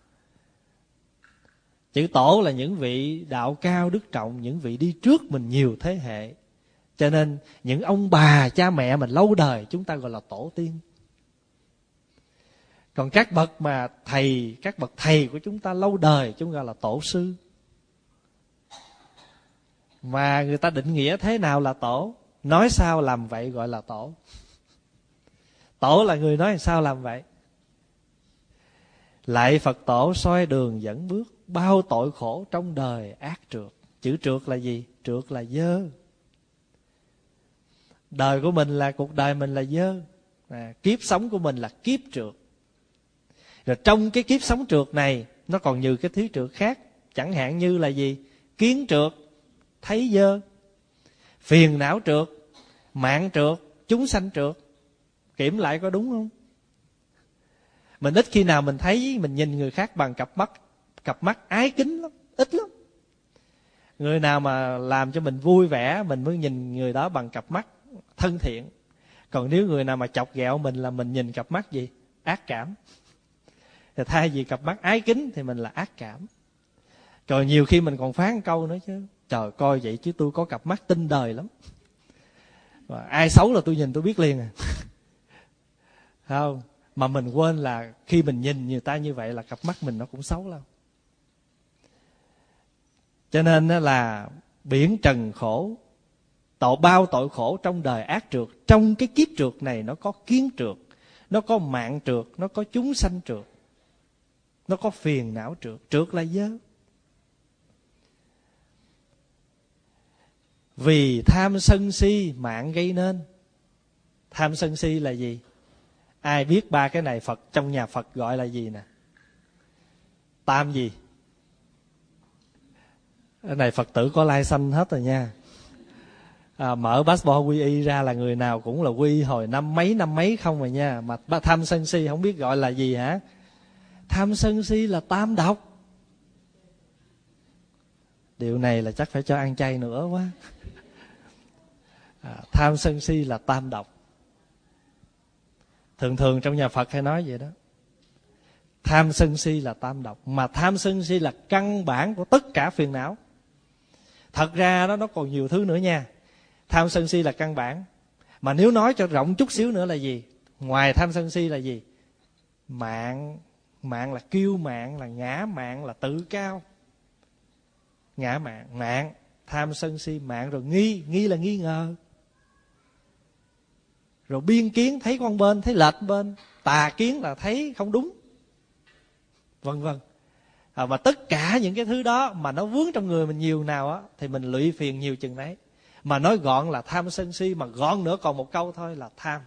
Speaker 1: Chữ tổ là những vị đạo cao đức trọng, những vị đi trước mình nhiều thế hệ. Cho nên những ông bà cha mẹ mình lâu đời chúng ta gọi là tổ tiên. Còn các bậc mà thầy, các bậc thầy của chúng ta lâu đời chúng ta gọi là tổ sư. Mà người ta định nghĩa thế nào là tổ, nói sao làm vậy gọi là tổ. Tổ là người nói sao làm vậy. Lạy Phật tổ soi đường dẫn bước, bao tội khổ trong đời ác trượt. Chữ trượt là gì? Trượt là dơ. Đời của mình là cuộc đời mình là dơ. À, kiếp sống của mình là kiếp trượt. Rồi trong cái kiếp sống trượt này nó còn nhiều cái thứ trượt khác. Chẳng hạn như là gì? Kiến trượt, thấy dơ. Phiền não trượt, mạng trượt, chúng sanh trượt. Kiểm lại có đúng không? Mình ít khi nào mình thấy mình nhìn người khác bằng cặp mắt cặp mắt ái kính lắm, ít lắm. Người nào mà làm cho mình vui vẻ mình mới nhìn người đó bằng cặp mắt thân thiện. Còn nếu người nào mà chọc ghẹo mình là mình nhìn cặp mắt gì? Ác cảm. Thì thay vì cặp mắt ái kính thì mình là ác cảm. Rồi nhiều khi mình còn phán câu nữa chứ. Trời, coi vậy chứ tôi có cặp mắt tinh đời lắm. Và ai xấu là tôi nhìn tôi biết liền à. Không? Mà mình quên là khi mình nhìn người ta như vậy là cặp mắt mình nó cũng xấu lắm. Cho nên là biển trần khổ, tội bao tội khổ trong đời ác trượt. Trong cái kiếp trượt này nó có kiến trượt, nó có mạng trượt, nó có chúng sanh trượt, nó có phiền não trượt. Trượt là dơ. Vì tham sân si mạng gây nên. Tham sân si là gì? Ai biết ba cái này Phật trong nhà Phật gọi là gì nè? Tam gì? Cái này Phật tử có lai sanh hết rồi nha. À, mở passport quy y ra là người nào cũng là quy hồi năm mấy năm mấy không rồi nha. Mà tham sân si không biết gọi là gì hả? Tham sân si là tam độc. Điều này là chắc phải cho ăn chay nữa quá. À, tham sân si là tam độc. Thường thường trong nhà Phật hay nói vậy đó. Tham sân si là tam độc. Mà tham sân si là căn bản của tất cả phiền não. Thật ra đó nó còn nhiều thứ nữa nha. Tham sân si là căn bản. Mà nếu nói cho rộng chút xíu nữa là gì? Ngoài tham sân si là gì? Mạn. Mạn là kiêu mạn, là ngã mạn, là tự cao. Ngã mạn, mạn, tham sân si, mạn. Rồi nghi, nghi là nghi ngờ. Rồi biên kiến, thấy con bên, thấy lệch bên. Tà kiến là thấy không đúng, vân vân. À, mà tất cả những cái thứ đó mà nó vướng trong người mình nhiều nào á, thì mình lụy phiền nhiều chừng đấy. Mà nói gọn là tham sân si, mà gọn nữa còn một câu thôi là tham.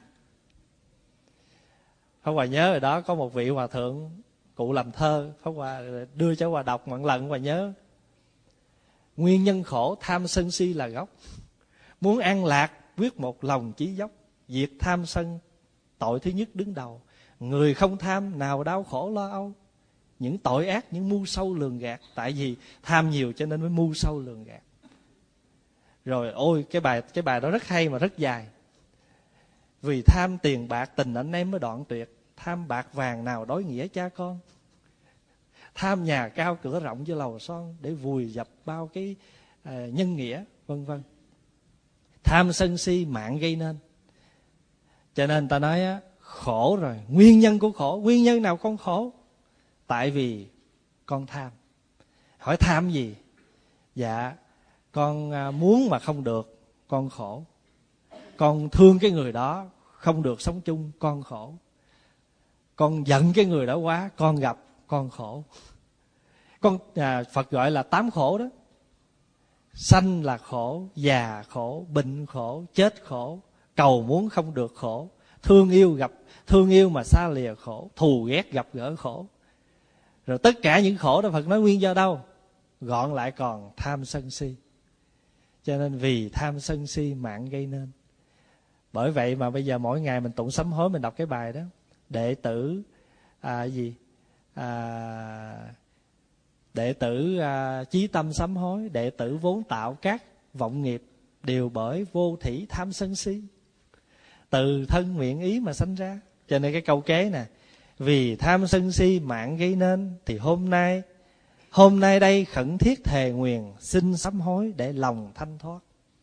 Speaker 1: Pháp Hòa nhớ rồi đó, có một vị hòa thượng cụ làm thơ, Pháp Hòa đưa cho Hòa đọc một lần. Hòa nhớ nguyên nhân khổ tham sân si là gốc, muốn an lạc quyết một lòng chí dốc, diệt tham sân tội thứ nhất đứng đầu, người không tham nào đau khổ lo âu. Những tội ác, những mưu sâu lường gạt. Tại vì tham nhiều cho nên mới mưu sâu lường gạt. Rồi ôi cái bài cái bài đó rất hay mà rất dài. Vì tham tiền bạc tình anh em mới đoạn tuyệt, tham bạc vàng nào đối nghĩa cha con, tham nhà cao cửa rộng như lầu son để vùi dập bao cái à, nhân nghĩa, vân vân. Tham sân si mạng gây nên. Cho nên ta nói á, khổ rồi, nguyên nhân của khổ. Nguyên nhân nào con khổ? Tại vì con tham. Hỏi tham gì? Dạ con muốn mà không được, con khổ. Con thương cái người đó, không được sống chung, con khổ. Con giận cái người đó quá, con gặp, con khổ. Con à, Phật gọi là tám khổ đó. Sanh là khổ, già khổ, bệnh khổ, chết khổ, cầu muốn không được khổ, thương yêu gặp thương yêu mà xa lìa khổ, thù ghét gặp gỡ khổ. Rồi tất cả những khổ đó Phật nói nguyên do đâu? Gọn lại còn tham sân si. Cho nên vì tham sân si mạng gây nên. Bởi vậy mà bây giờ mỗi ngày mình tụng sám hối, mình đọc cái bài đó. Đệ tử à, gì à, đệ tử à, chí tâm sám hối, đệ tử vốn tạo các vọng nghiệp đều bởi vô thỉ tham sân si, từ thân miệng ý mà sanh ra. Cho nên cái câu kế nè, vì tham sân si mạng gây nên, thì hôm nay hôm nay đây khẩn thiết thề nguyền xin sám hối để lòng thanh thoát.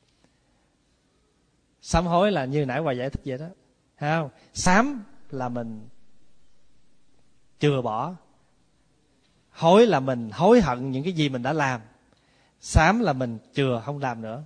Speaker 1: Sám hối là như nãy Hòa giải thích vậy đó, thấy không? Sám là mình chừa bỏ, hối là mình hối hận những cái gì mình đã làm, sám là mình chừa không làm nữa.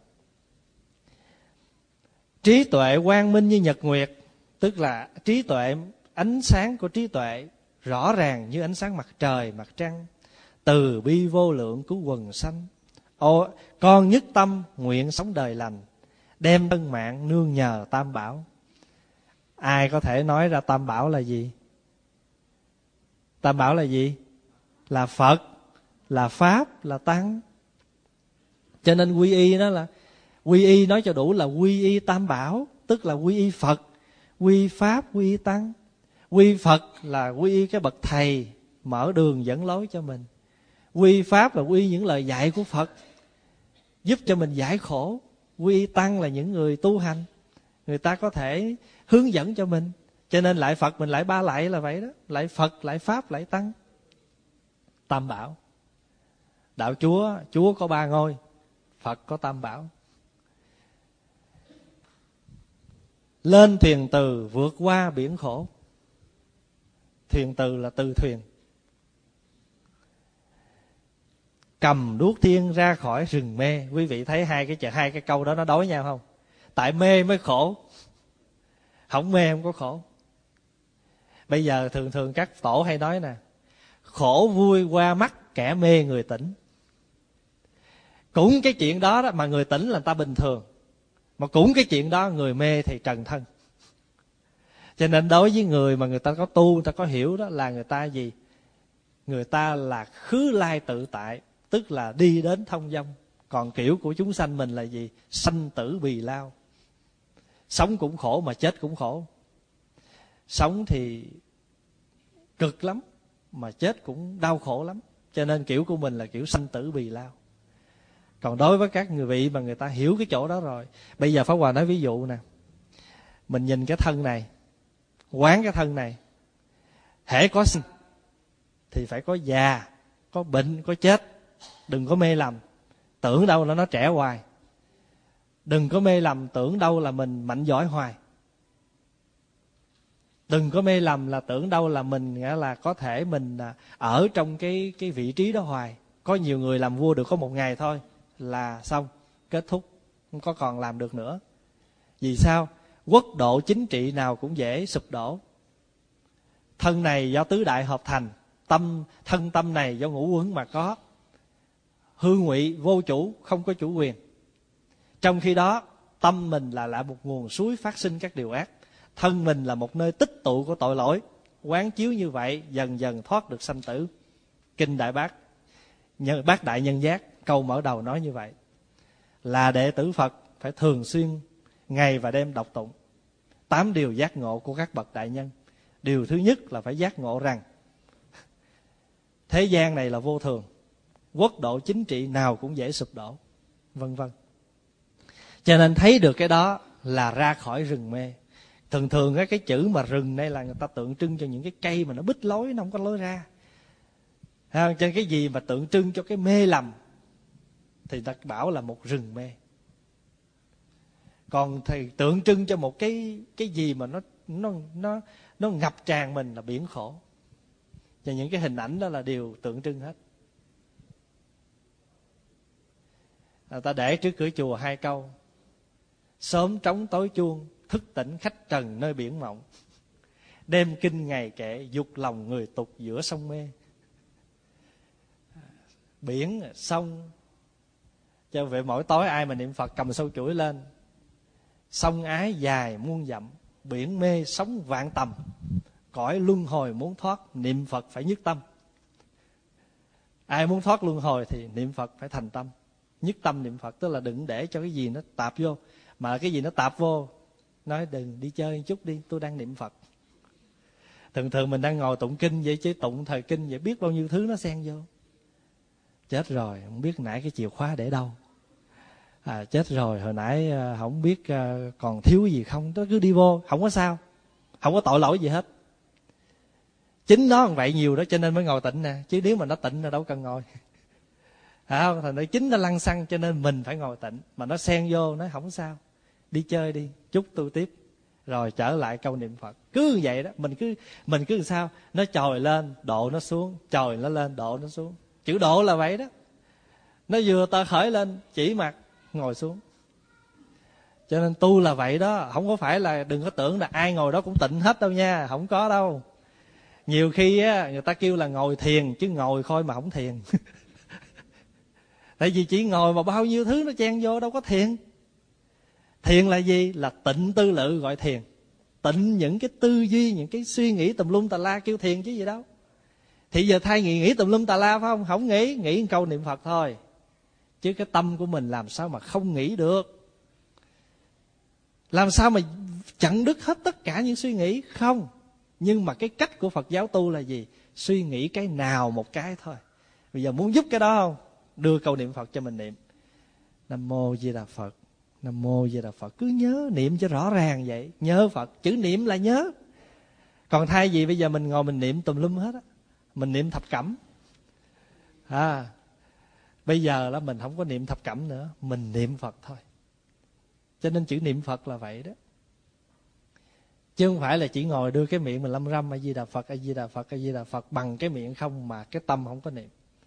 Speaker 1: Trí tuệ quang minh như nhật nguyệt, tức là trí tuệ, ánh sáng của trí tuệ rõ ràng như ánh sáng mặt trời, mặt trăng. Từ bi vô lượng cứu quần sanh, ô con nhất tâm nguyện sống đời lành, đem thân mạng nương nhờ tam bảo. Ai có thể nói ra tam bảo là gì? Tam bảo là gì? Là Phật, là Pháp, là Tăng. Cho nên quy y đó là, quy y nói cho đủ là quy y tam bảo, tức là quy y Phật, quy y Pháp, quy y Tăng. Quy y Phật là quy y cái bậc thầy mở đường dẫn lối cho mình. Quy y Pháp là quy y những lời dạy của Phật, giúp cho mình giải khổ. Quy y Tăng là những người tu hành, người ta có thể hướng dẫn cho mình. Cho nên lại Phật mình lại ba lại là vậy đó, lại Phật, lại Pháp, lại Tăng. Tam bảo. Đạo Chúa, Chúa có ba ngôi, Phật có tam bảo. Lên thuyền từ vượt qua biển khổ. Thuyền từ là từ thuyền. Cầm đuốc thiên ra khỏi rừng mê. Quý vị thấy hai cái hai cái câu đó nó đối nhau không? Tại mê mới khổ, không mê không có khổ. Bây giờ thường thường các tổ hay nói nè, khổ vui qua mắt kẻ mê người tỉnh. Cũng cái chuyện đó, đó mà người tỉnh là người ta bình thường, mà cũng cái chuyện đó người mê thì trần thân. Cho nên đối với người mà người ta có tu, người ta có hiểu đó là người ta gì? Người ta là khứ lai tự tại, tức là đi đến thông dong. Còn kiểu của chúng sanh mình là gì? Sanh tử bì lao. Sống cũng khổ mà chết cũng khổ. Sống thì cực lắm, mà chết cũng đau khổ lắm. Cho nên kiểu của mình là kiểu sanh tử bì lao. Còn đối với các người vị mà người ta hiểu cái chỗ đó rồi. Bây giờ Pháp Hòa nói ví dụ nè, mình nhìn cái thân này, quán cái thân này, hễ có sinh thì phải có già, có bệnh, có chết. Đừng có mê lầm, tưởng đâu là nó trẻ hoài. Đừng có mê lầm tưởng đâu là mình mạnh giỏi hoài. Đừng có mê lầm là tưởng đâu là mình nghĩa là có thể mình ở trong cái cái vị trí đó hoài. Có nhiều người làm vua được có một ngày thôi là xong, kết thúc, không có còn làm được nữa. Vì sao? Quốc độ chính trị nào cũng dễ sụp đổ. Thân này do tứ đại hợp thành, tâm thân tâm này do ngũ uẩn mà có. Hư ngụy vô chủ, không có chủ quyền. Trong khi đó tâm mình là lại một nguồn suối phát sinh các điều ác. Thân mình là một nơi tích tụ của tội lỗi. Quán chiếu như vậy dần dần thoát được sanh tử. Kinh Đại Bát, Bát Đại Nhân Giác câu mở đầu nói như vậy. Là đệ tử Phật phải thường xuyên ngày và đêm đọc tụng tám điều giác ngộ của các bậc đại nhân. Điều thứ nhất là phải giác ngộ rằng thế gian này là vô thường, quốc độ chính trị nào cũng dễ sụp đổ, vân vân. Cho nên thấy được cái đó là ra khỏi rừng mê. Thường thường cái chữ mà rừng đây là người ta tượng trưng cho những cái cây mà nó bít lối, nó không có lối ra. Cho nên cái gì mà tượng trưng cho cái mê lầm thì ta bảo là một rừng mê. Còn thì tượng trưng cho một cái cái gì mà nó nó nó nó ngập tràn mình là biển khổ. Và những cái hình ảnh đó là điều tượng trưng hết. À, ta để trước cửa chùa hai câu: sớm trống tối chuông, thức tỉnh khách trần nơi biển mộng. Đêm kinh ngày kệ, dục lòng người tục giữa sông mê. Biển, sông, cho vậy mỗi tối ai mà niệm Phật cầm sâu chuỗi lên. Sông ái dài muôn dặm, biển mê sóng vạn tầm. Cõi luân hồi muốn thoát, niệm Phật phải nhất tâm. Ai muốn thoát luân hồi thì niệm Phật phải thành tâm. Nhất tâm niệm Phật, tức là đừng để cho cái gì nó tạp vô. Mà cái gì nó tạp vô, nói đừng đi chơi một chút đi, tôi đang niệm Phật. Thường thường mình đang ngồi tụng kinh vậy chứ, tụng thời kinh vậy biết bao nhiêu thứ nó xen vô. Chết rồi, không biết nãy cái chìa khóa để đâu. À, chết rồi, hồi nãy không biết còn thiếu gì không, nó cứ đi vô, không có sao, không có tội lỗi gì hết. Chính nó vậy nhiều đó cho nên mới ngồi tịnh nè, chứ nếu mà nó tịnh là đâu cần ngồi. À, thành ra chính nó lăng xăng cho nên mình phải ngồi tịnh. Mà nó xen vô, nói không sao, đi chơi đi, chút tu tiếp, rồi trở lại câu niệm Phật. Cứ vậy đó, mình cứ mình cứ làm sao, nó trồi lên, độ nó xuống, trồi nó lên, độ nó xuống. Chữ độ là vậy đó. Nó vừa ta khởi lên, chỉ mặt, ngồi xuống. Cho nên tu là vậy đó, không có phải là đừng có tưởng là ai ngồi đó cũng tịnh hết đâu nha, không có đâu. Nhiều khi á, người ta kêu là ngồi thiền, chứ ngồi thôi mà không thiền. Tại vì chỉ ngồi mà bao nhiêu thứ nó chen vô, đâu có thiền. Thiền là gì? Là tịnh tư lự gọi thiền. Tịnh những cái tư duy, những cái suy nghĩ tùm lum tà la kêu thiền chứ gì đâu. Thì giờ thay nghĩ nghĩ tùm lum tà la phải không? Không nghĩ, nghĩ một câu niệm Phật thôi. Chứ cái tâm của mình làm sao mà không nghĩ được? Làm sao mà chặn đứt hết tất cả những suy nghĩ? Không. Nhưng mà cái cách của Phật giáo tu là gì? Suy nghĩ cái nào một cái thôi. Bây giờ muốn giúp cái đó không? Đưa câu niệm Phật cho mình niệm. Nam Mô Di Đà Phật, Nam Mô Di Đà Phật. Cứ nhớ, niệm cho rõ ràng vậy. Nhớ Phật, chữ niệm là nhớ. Còn thay vì bây giờ mình ngồi mình niệm tùm lum hết á. Mình niệm thập cẩm. À, bây giờ là mình không có niệm thập cẩm nữa, mình niệm Phật thôi. Cho nên chữ niệm Phật là vậy đó. Chứ không phải là chỉ ngồi đưa cái miệng mình lâm râm A Di Đà Phật, A Di Đà Phật, A Di Đà Phật bằng cái miệng không mà cái tâm không có niệm.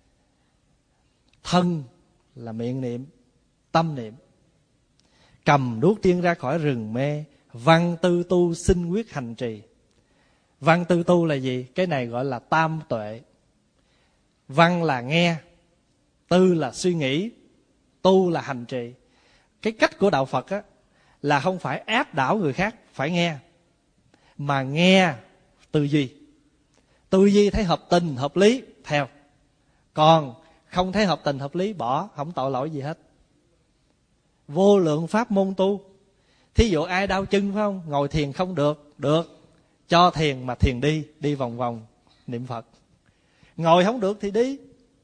Speaker 1: Thân là miệng niệm, tâm niệm. Cầm đuốc tiên ra khỏi rừng mê, văn tư tu sinh quyết hành trì. Văn tư tu là gì? Cái này gọi là tam tuệ. Văn là nghe, tư là suy nghĩ, tu là hành trì. Cái cách của đạo Phật á, là không phải áp đảo người khác phải nghe, mà nghe tư duy. Tư duy thấy hợp tình, hợp lý, theo. Còn không thấy hợp tình, hợp lý, bỏ, không tội lỗi gì hết. Vô lượng pháp môn tu. Thí dụ ai đau chân phải không? Ngồi thiền không được, được. Cho thiền mà thiền đi, đi vòng vòng, niệm Phật. Ngồi không được thì đi.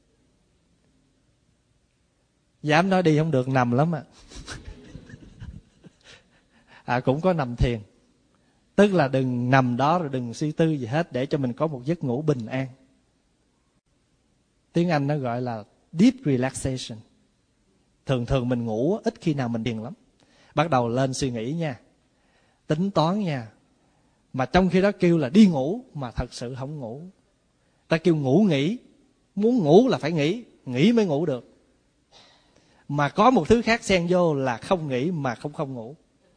Speaker 1: Dám nói đi không được, nằm lắm à. À cũng có nằm thiền. Tức là đừng nằm đó rồi đừng suy tư gì hết, để cho mình có một giấc ngủ bình an. Tiếng Anh nó gọi là deep relaxation. Thường thường mình ngủ ít khi nào mình thiền lắm. Bắt đầu lên suy nghĩ nha, tính toán nha. Mà trong khi đó kêu là đi ngủ mà thật sự không ngủ. Ta kêu ngủ nghỉ, muốn ngủ là phải nghỉ, nghỉ mới ngủ được. Mà có một thứ khác xen vô là không nghỉ mà không không ngủ.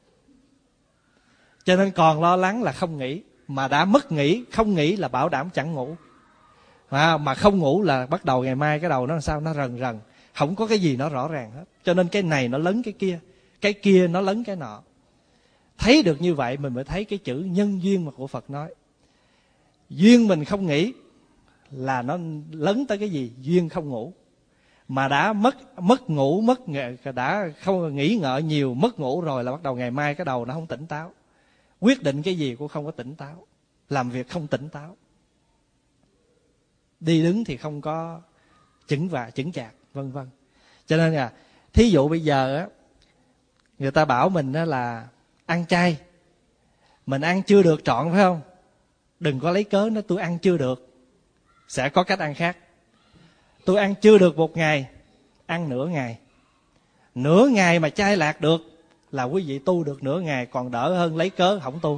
Speaker 1: Cho nên còn lo lắng là không nghỉ, mà đã mất nghỉ, không nghỉ là bảo đảm chẳng ngủ. À, mà không ngủ là bắt đầu ngày mai cái đầu nó làm sao, nó rần rần, không có cái gì nó rõ ràng hết. Cho nên cái này nó lấn cái kia, cái kia nó lấn cái nọ. Thấy được như vậy mình mới thấy cái chữ nhân duyên mà của Phật nói. Duyên mình không nghĩ là nó lấn tới cái gì? Duyên không ngủ. Mà đã mất mất ngủ, mất đã không nghĩ ngợi nhiều, mất ngủ rồi là bắt đầu ngày mai cái đầu nó không tỉnh táo. Quyết định cái gì cũng không có tỉnh táo, làm việc không tỉnh táo, đi đứng thì không có chững và chững chạc, vân vân. Cho nên là thí dụ bây giờ á, người ta bảo mình á là ăn chay, mình ăn chưa được trọn phải không? Đừng có lấy cớ nói tôi ăn chưa được, sẽ có cách ăn khác. Tôi ăn chưa được một ngày, ăn nửa ngày. Nửa ngày mà chay lạc được là quý vị tu được nửa ngày, còn đỡ hơn lấy cớ không tu.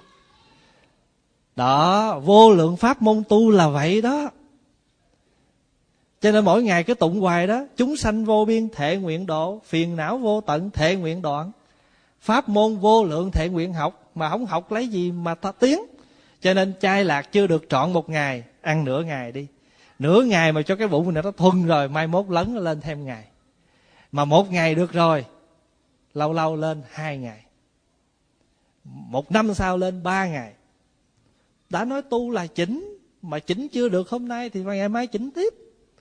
Speaker 1: Đó, vô lượng pháp môn tu là vậy đó. Cho nên mỗi ngày cứ tụng hoài đó, chúng sanh vô biên thệ nguyện độ, phiền não vô tận thệ nguyện đoạn. Pháp môn vô lượng thệ nguyện học, mà không học lấy gì mà ta tiến. Cho nên chay lạc chưa được trọn một ngày, ăn nửa ngày đi. Nửa ngày mà cho cái bụng mình nó thuần rồi, mai mốt lấn nó lên thêm ngày. Mà một ngày được rồi, lâu lâu lên hai ngày. Một năm sau lên ba ngày. Đã nói tu là chỉnh, mà chỉnh chưa được hôm nay thì ngày mai chỉnh tiếp.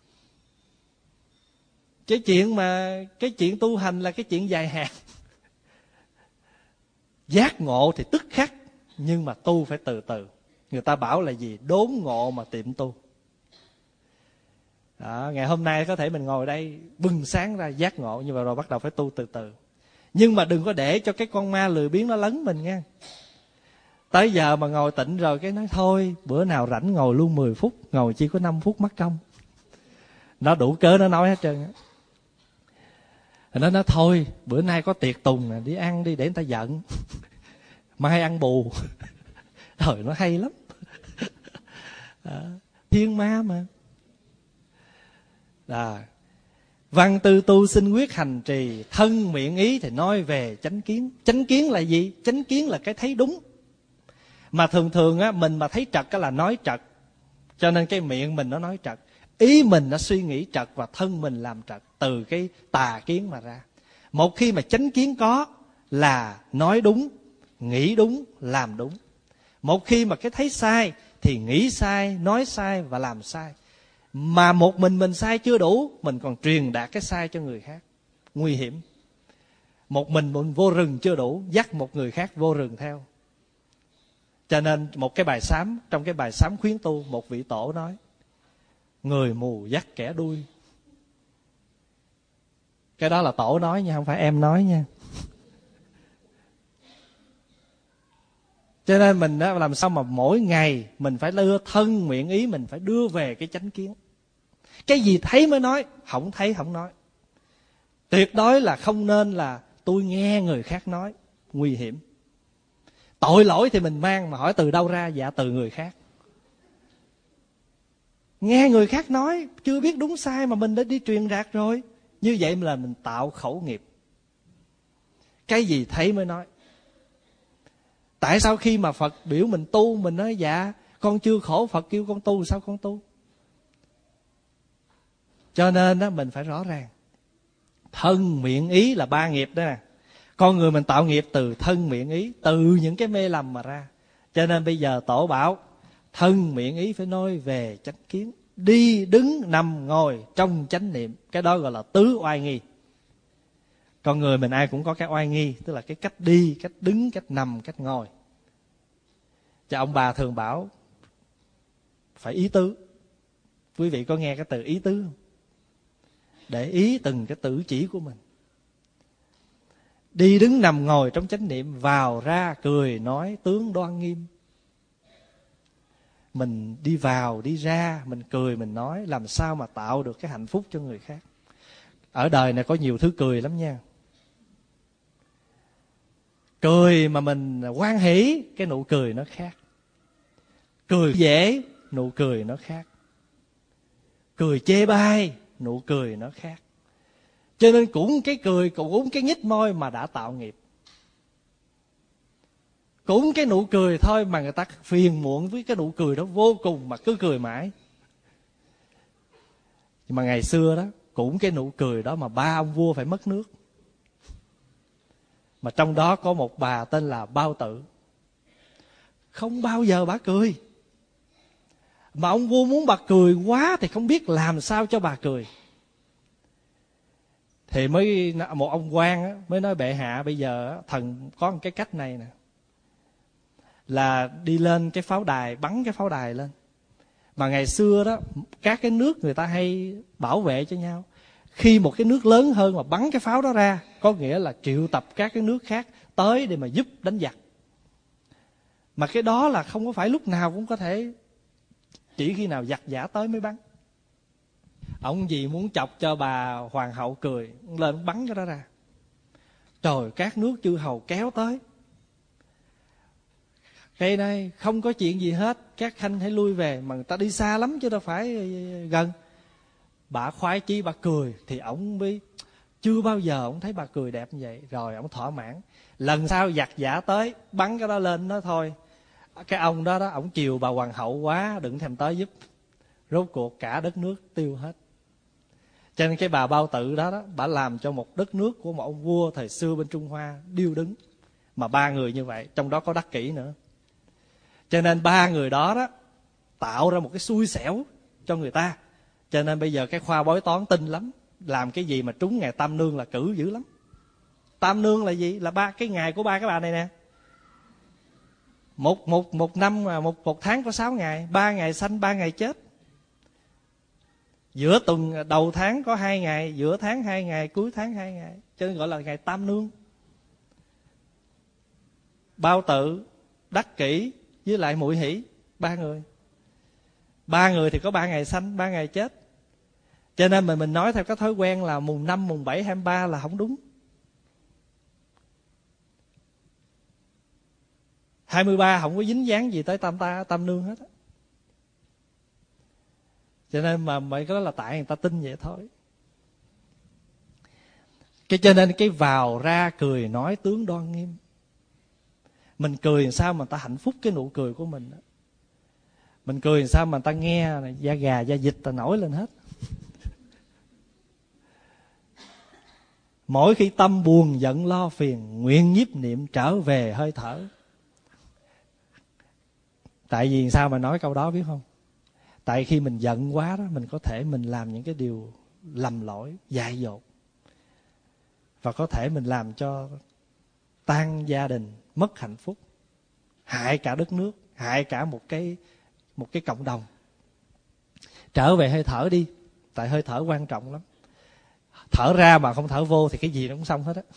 Speaker 1: Cái chuyện mà cái chuyện tu hành là cái chuyện dài hạn. Giác ngộ thì tức khắc, nhưng mà tu phải từ từ. Người ta bảo là gì? Đốn ngộ mà tiệm tu. Đó, ngày hôm nay có thể mình ngồi đây bừng sáng ra giác ngộ, nhưng mà rồi bắt đầu phải tu từ từ. Nhưng mà đừng có để cho cái con ma lười biếng nó lấn mình nha. Tới giờ mà ngồi tịnh rồi cái nói thôi, bữa nào rảnh ngồi luôn mười phút, ngồi chỉ có năm phút mất công. Nó đủ cớ nó nói hết trơn á. Nó nói thôi, bữa nay có tiệc tùng nè, đi ăn đi để người ta giận. Mai ăn bù. Trời, nó hay lắm. À, thiên ma mà. À, văn tư tu sinh quyết hành trì, thân miệng ý thì nói về chánh kiến. Chánh kiến là gì? Chánh kiến là cái thấy đúng. Mà thường thường á, mình mà thấy trật là nói trật. Cho nên cái miệng mình nó nói trật, ý mình nó suy nghĩ trật, và thân mình làm trật, từ cái tà kiến mà ra. Một khi mà chánh kiến có là nói đúng, nghĩ đúng, làm đúng. Một khi mà cái thấy sai thì nghĩ sai, nói sai và làm sai. Mà một mình mình sai chưa đủ, mình còn truyền đạt cái sai cho người khác, nguy hiểm. Một mình mình vô rừng chưa đủ, dắt một người khác vô rừng theo. Cho nên một cái bài sám, trong cái bài sám khuyến tu, một vị tổ nói: người mù dắt kẻ đuôi. Cái đó là tổ nói nha, không phải em nói nha. Cho nên mình đó, làm sao mà mỗi ngày mình phải đưa thân miệng ý mình phải đưa về cái chánh kiến. Cái gì thấy mới nói, không thấy không nói. Tuyệt đối là không nên là tôi nghe người khác nói, nguy hiểm. Tội lỗi thì mình mang, mà hỏi từ đâu ra? Dạ từ người khác. Nghe người khác nói, chưa biết đúng sai mà mình đã đi truyền đạt rồi. Như vậy là mình tạo khẩu nghiệp. Cái gì thấy mới nói. Tại sao khi mà Phật biểu mình tu, mình nói dạ con chưa khổ, Phật kêu con tu, sao con tu? Cho nên đó, mình phải rõ ràng. Thân miệng ý là ba nghiệp đó nè. Con người mình tạo nghiệp từ thân miệng ý, từ những cái mê lầm mà ra. Cho nên bây giờ tổ bảo thân miệng ý phải nói về chánh kiến. Đi đứng nằm ngồi trong chánh niệm. Cái đó gọi là tứ oai nghi. Con người mình ai cũng có cái oai nghi, tức là cái cách đi, cách đứng, cách nằm, cách ngồi. Cho ông bà thường bảo phải ý tứ. Quý vị có nghe cái từ ý tứ không? Để ý từng cái cử chỉ của mình. Đi đứng nằm ngồi trong chánh niệm, vào ra cười nói tướng đoan nghiêm. Mình đi vào đi ra, mình cười mình nói, làm sao mà tạo được cái hạnh phúc cho người khác. Ở đời này có nhiều thứ cười lắm nha. Cười mà mình hoan hỷ, cái nụ cười nó khác. Cười dễ, nụ cười nó khác. Cười chê bai, nụ cười nó khác. Cho nên cũng cái cười, cũng cái nhếch môi mà đã tạo nghiệp. Cũng cái nụ cười thôi mà người ta phiền muộn với cái nụ cười đó vô cùng, mà cứ cười mãi. Mà ngày xưa đó, cũng cái nụ cười đó mà ba ông vua phải mất nước. Mà trong đó có một bà tên là Bao Tử, không bao giờ bà cười. Mà ông vua muốn bà cười quá thì không biết làm sao cho bà cười. Thì mới một ông quan mới nói: bệ hạ, bây giờ thần có một cái cách này nè, là đi lên cái pháo đài, bắn cái pháo đài lên. Mà ngày xưa đó, các cái nước người ta hay bảo vệ cho nhau. Khi một cái nước lớn hơn mà bắn cái pháo đó ra, có nghĩa là triệu tập các cái nước khác tới để mà giúp đánh giặc. Mà cái đó là không có phải lúc nào cũng có thể, chỉ khi nào giặc giả tới mới bắn. Ông gì muốn chọc cho bà hoàng hậu cười, lên bắn cái đó ra. Trời, các nước chư hầu kéo tới. Cái này không có chuyện gì hết, các khanh hãy lui về. Mà người ta đi xa lắm chứ đâu phải gần. Bà khoái chí bà cười, thì ổng mới chưa bao giờ ổng thấy bà cười đẹp như vậy. Rồi ổng thỏa mãn. Lần sau giặc giả tới, bắn cái đó lên đó thôi. Cái ông đó đó, ổng chiều bà hoàng hậu quá, đừng thèm tới giúp. Rốt cuộc cả đất nước tiêu hết. Cho nên cái bà Bao Tử đó, đó bà làm cho một đất nước của một ông vua thời xưa bên Trung Hoa điêu đứng. Mà ba người như vậy, trong đó có Đắc Kỷ nữa. Cho nên ba người đó đó tạo ra một cái xui xẻo cho người ta. Cho nên bây giờ cái khoa bói toán tinh lắm. Làm cái gì mà trúng ngày Tam Nương là cử dữ lắm. Tam Nương là gì? Là ba cái ngày của ba cái bà này nè. Một, một, một năm, một, một tháng có sáu ngày. Ba ngày sanh, ba ngày chết. Giữa tuần đầu tháng có hai ngày, giữa tháng hai ngày, cuối tháng hai ngày. Cho nên gọi là ngày Tam Nương. Bao Tử, Đắc Kỷ với lại Muội Hỷ, ba người. Ba người thì có ba ngày sanh, ba ngày chết. Cho nên mình mình nói theo cái thói quen là mùng năm, mùng bảy, hai mươi ba là không đúng. hai mươi ba không có dính dáng gì tới Tam ta Tam Nương hết á. Cho nên mà mấy cái đó là tại người ta tin vậy thôi. Cái cho nên cái vào ra cười nói tướng đoan nghiêm. Mình cười làm sao mà ta hạnh phúc cái nụ cười của mình đó. Mình cười làm sao mà ta nghe này, da gà da vịt ta nổi lên hết. Mỗi khi tâm buồn giận lo phiền, nguyện nhiếp niệm trở về hơi thở. Tại vì sao mà nói câu đó biết không? Tại khi mình giận quá đó, mình có thể mình làm những cái điều lầm lỗi, dại dột. Và có thể mình làm cho tan gia đình, mất hạnh phúc, hại cả đất nước, hại cả một cái một cái cộng đồng. Trở về hơi thở đi, tại hơi thở quan trọng lắm. Thở ra mà không thở vô thì cái gì nó cũng xong hết á.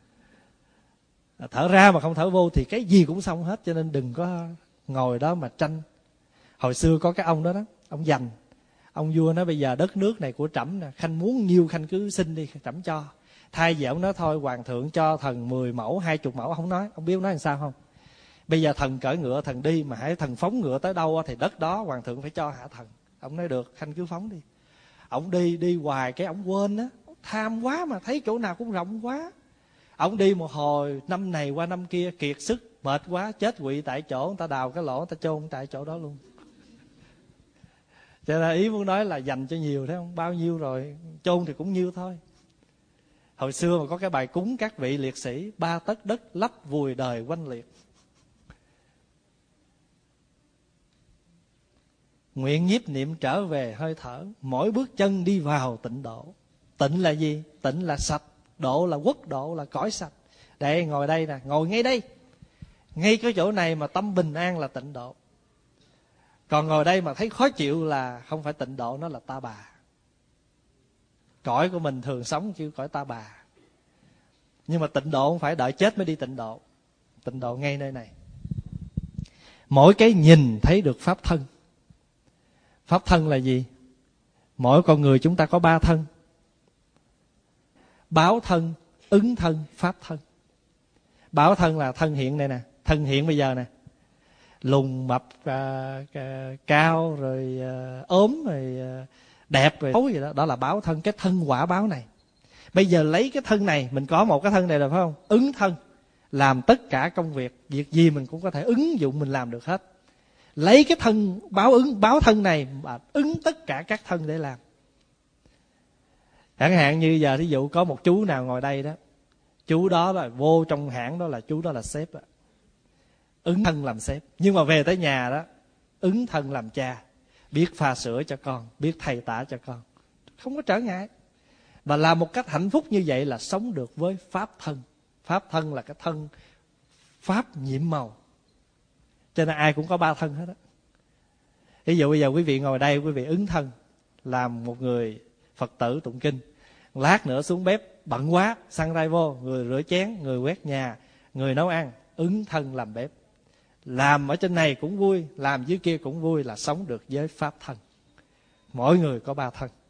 Speaker 1: Thở ra mà không thở vô thì cái gì cũng xong hết. Cho nên đừng có ngồi đó mà tranh. Hồi xưa có cái ông đó đó, ông giành. Ông vua nói bây giờ đất nước này của trẫm nè, khanh muốn nhiêu khanh cứ xin đi, trẫm cho. Thay vì ông nói thôi hoàng thượng cho thần mười mẫu, hai chục mẫu, không nói. Ông biết ông nói làm sao không? Bây giờ thần cởi ngựa thần đi, mà hãy thần phóng ngựa tới đâu thì đất đó hoàng thượng phải cho hạ thần. Ông nói được, khanh cứ phóng đi. Ông đi đi hoài cái ông quên á, tham quá mà thấy chỗ nào cũng rộng quá. Ông đi một hồi năm này qua năm kia kiệt sức, mệt quá, chết quỵ tại chỗ, người ta đào cái lỗ, người ta chôn tại chỗ đó luôn. Cho nên ý muốn nói là dành cho nhiều thấy không? Bao nhiêu rồi, chôn thì cũng nhiêu thôi. Hồi xưa mà có cái bài cúng các vị liệt sĩ, ba tấc đất lấp vùi đời quanh liệt. Nguyện nhiếp niệm trở về hơi thở, mỗi bước chân đi vào tịnh độ. Tịnh là gì? Tịnh là sạch, độ là quốc độ, là cõi sạch. Đây, ngồi đây nè, ngồi ngay đây. Ngay cái chỗ này mà tâm bình an là tịnh độ. Còn ngồi đây mà thấy khó chịu là không phải tịnh độ, nó là ta bà. Cõi của mình thường sống kêu cõi ta bà. Nhưng mà tịnh độ không phải đợi chết mới đi tịnh độ. Tịnh độ ngay nơi này. Mỗi cái nhìn thấy được pháp thân. Pháp thân là gì? Mỗi con người chúng ta có ba thân. Báo thân, ứng thân, pháp thân. Báo thân là thân hiện này nè, thân hiện bây giờ nè, lùn mập, à, à, cao rồi à, ốm rồi à, đẹp rồi xấu gì đó, đó là báo thân, cái thân quả báo này. Bây giờ lấy cái thân này, mình có một cái thân này rồi phải không? Ứng thân, làm tất cả công việc, việc gì mình cũng có thể ứng dụng, mình làm được hết. Lấy cái thân báo ứng, báo thân này mà ứng tất cả các thân để làm. Chẳng hạn như giờ thí dụ có một chú nào ngồi đây đó, chú đó là vô trong hãng đó là chú đó là sếp đó. Ứng thân làm sếp, nhưng mà về tới nhà đó ứng thân làm cha, biết pha sữa cho con, biết thầy tả cho con, không có trở ngại. Và làm một cách hạnh phúc như vậy là sống được với pháp thân. Pháp thân là cái thân pháp nhiệm màu, cho nên ai cũng có ba thân hết á. Ví dụ bây giờ quý vị ngồi đây, quý vị ứng thân làm một người Phật tử tụng kinh, lát nữa xuống bếp bận quá, xăng ray vô, người rửa chén, người quét nhà, người nấu ăn, ứng thân làm bếp. Làm ở trên này cũng vui, làm dưới kia cũng vui, là sống được với pháp thân. Mỗi người có ba thân.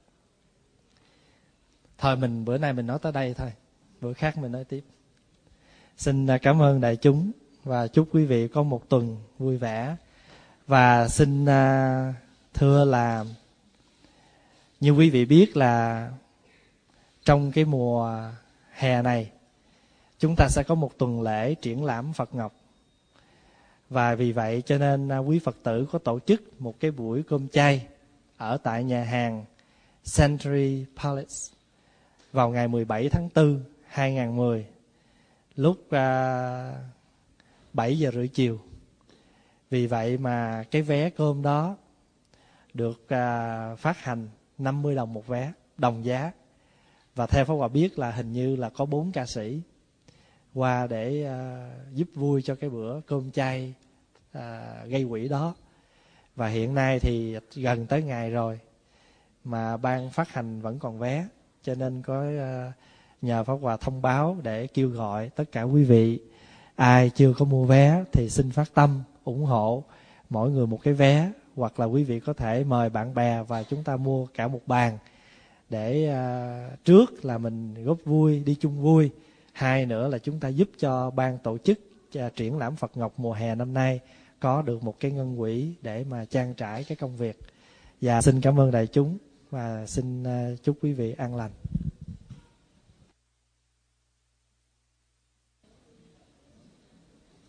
Speaker 1: Thôi mình bữa nay mình nói tới đây thôi, bữa khác mình nói tiếp. Xin cảm ơn đại chúng và chúc quý vị có một tuần vui vẻ. Và xin thưa là như quý vị biết là trong cái mùa hè này chúng ta sẽ có một tuần lễ triển lãm Phật Ngọc. Và vì vậy cho nên quý Phật tử có tổ chức một cái buổi cơm chay ở tại nhà hàng Century Palace vào ngày mười bảy tháng tư hai nghìn không trăm mười, lúc uh, bảy giờ rưỡi chiều. Vì vậy mà cái vé cơm đó được uh, phát hành năm mươi đồng một vé, đồng giá. Và theo Pháp Hòa biết là hình như là có bốn ca sĩ qua để uh, giúp vui cho cái bữa cơm chay uh, gây quỹ đó. Và hiện nay thì gần tới ngày rồi mà ban phát hành vẫn còn vé, cho nên có uh, nhờ Pháp Hòa thông báo để kêu gọi tất cả quý vị ai chưa có mua vé thì xin phát tâm ủng hộ mỗi người một cái vé, hoặc là quý vị có thể mời bạn bè và chúng ta mua cả một bàn để uh, trước là mình góp vui, đi chung vui. Hai nữa là chúng ta giúp cho ban tổ chức uh, triển lãm Phật Ngọc mùa hè năm nay có được một cái ngân quỹ để mà trang trải cái công việc. Và xin cảm ơn đại chúng và xin uh, chúc quý vị an lành.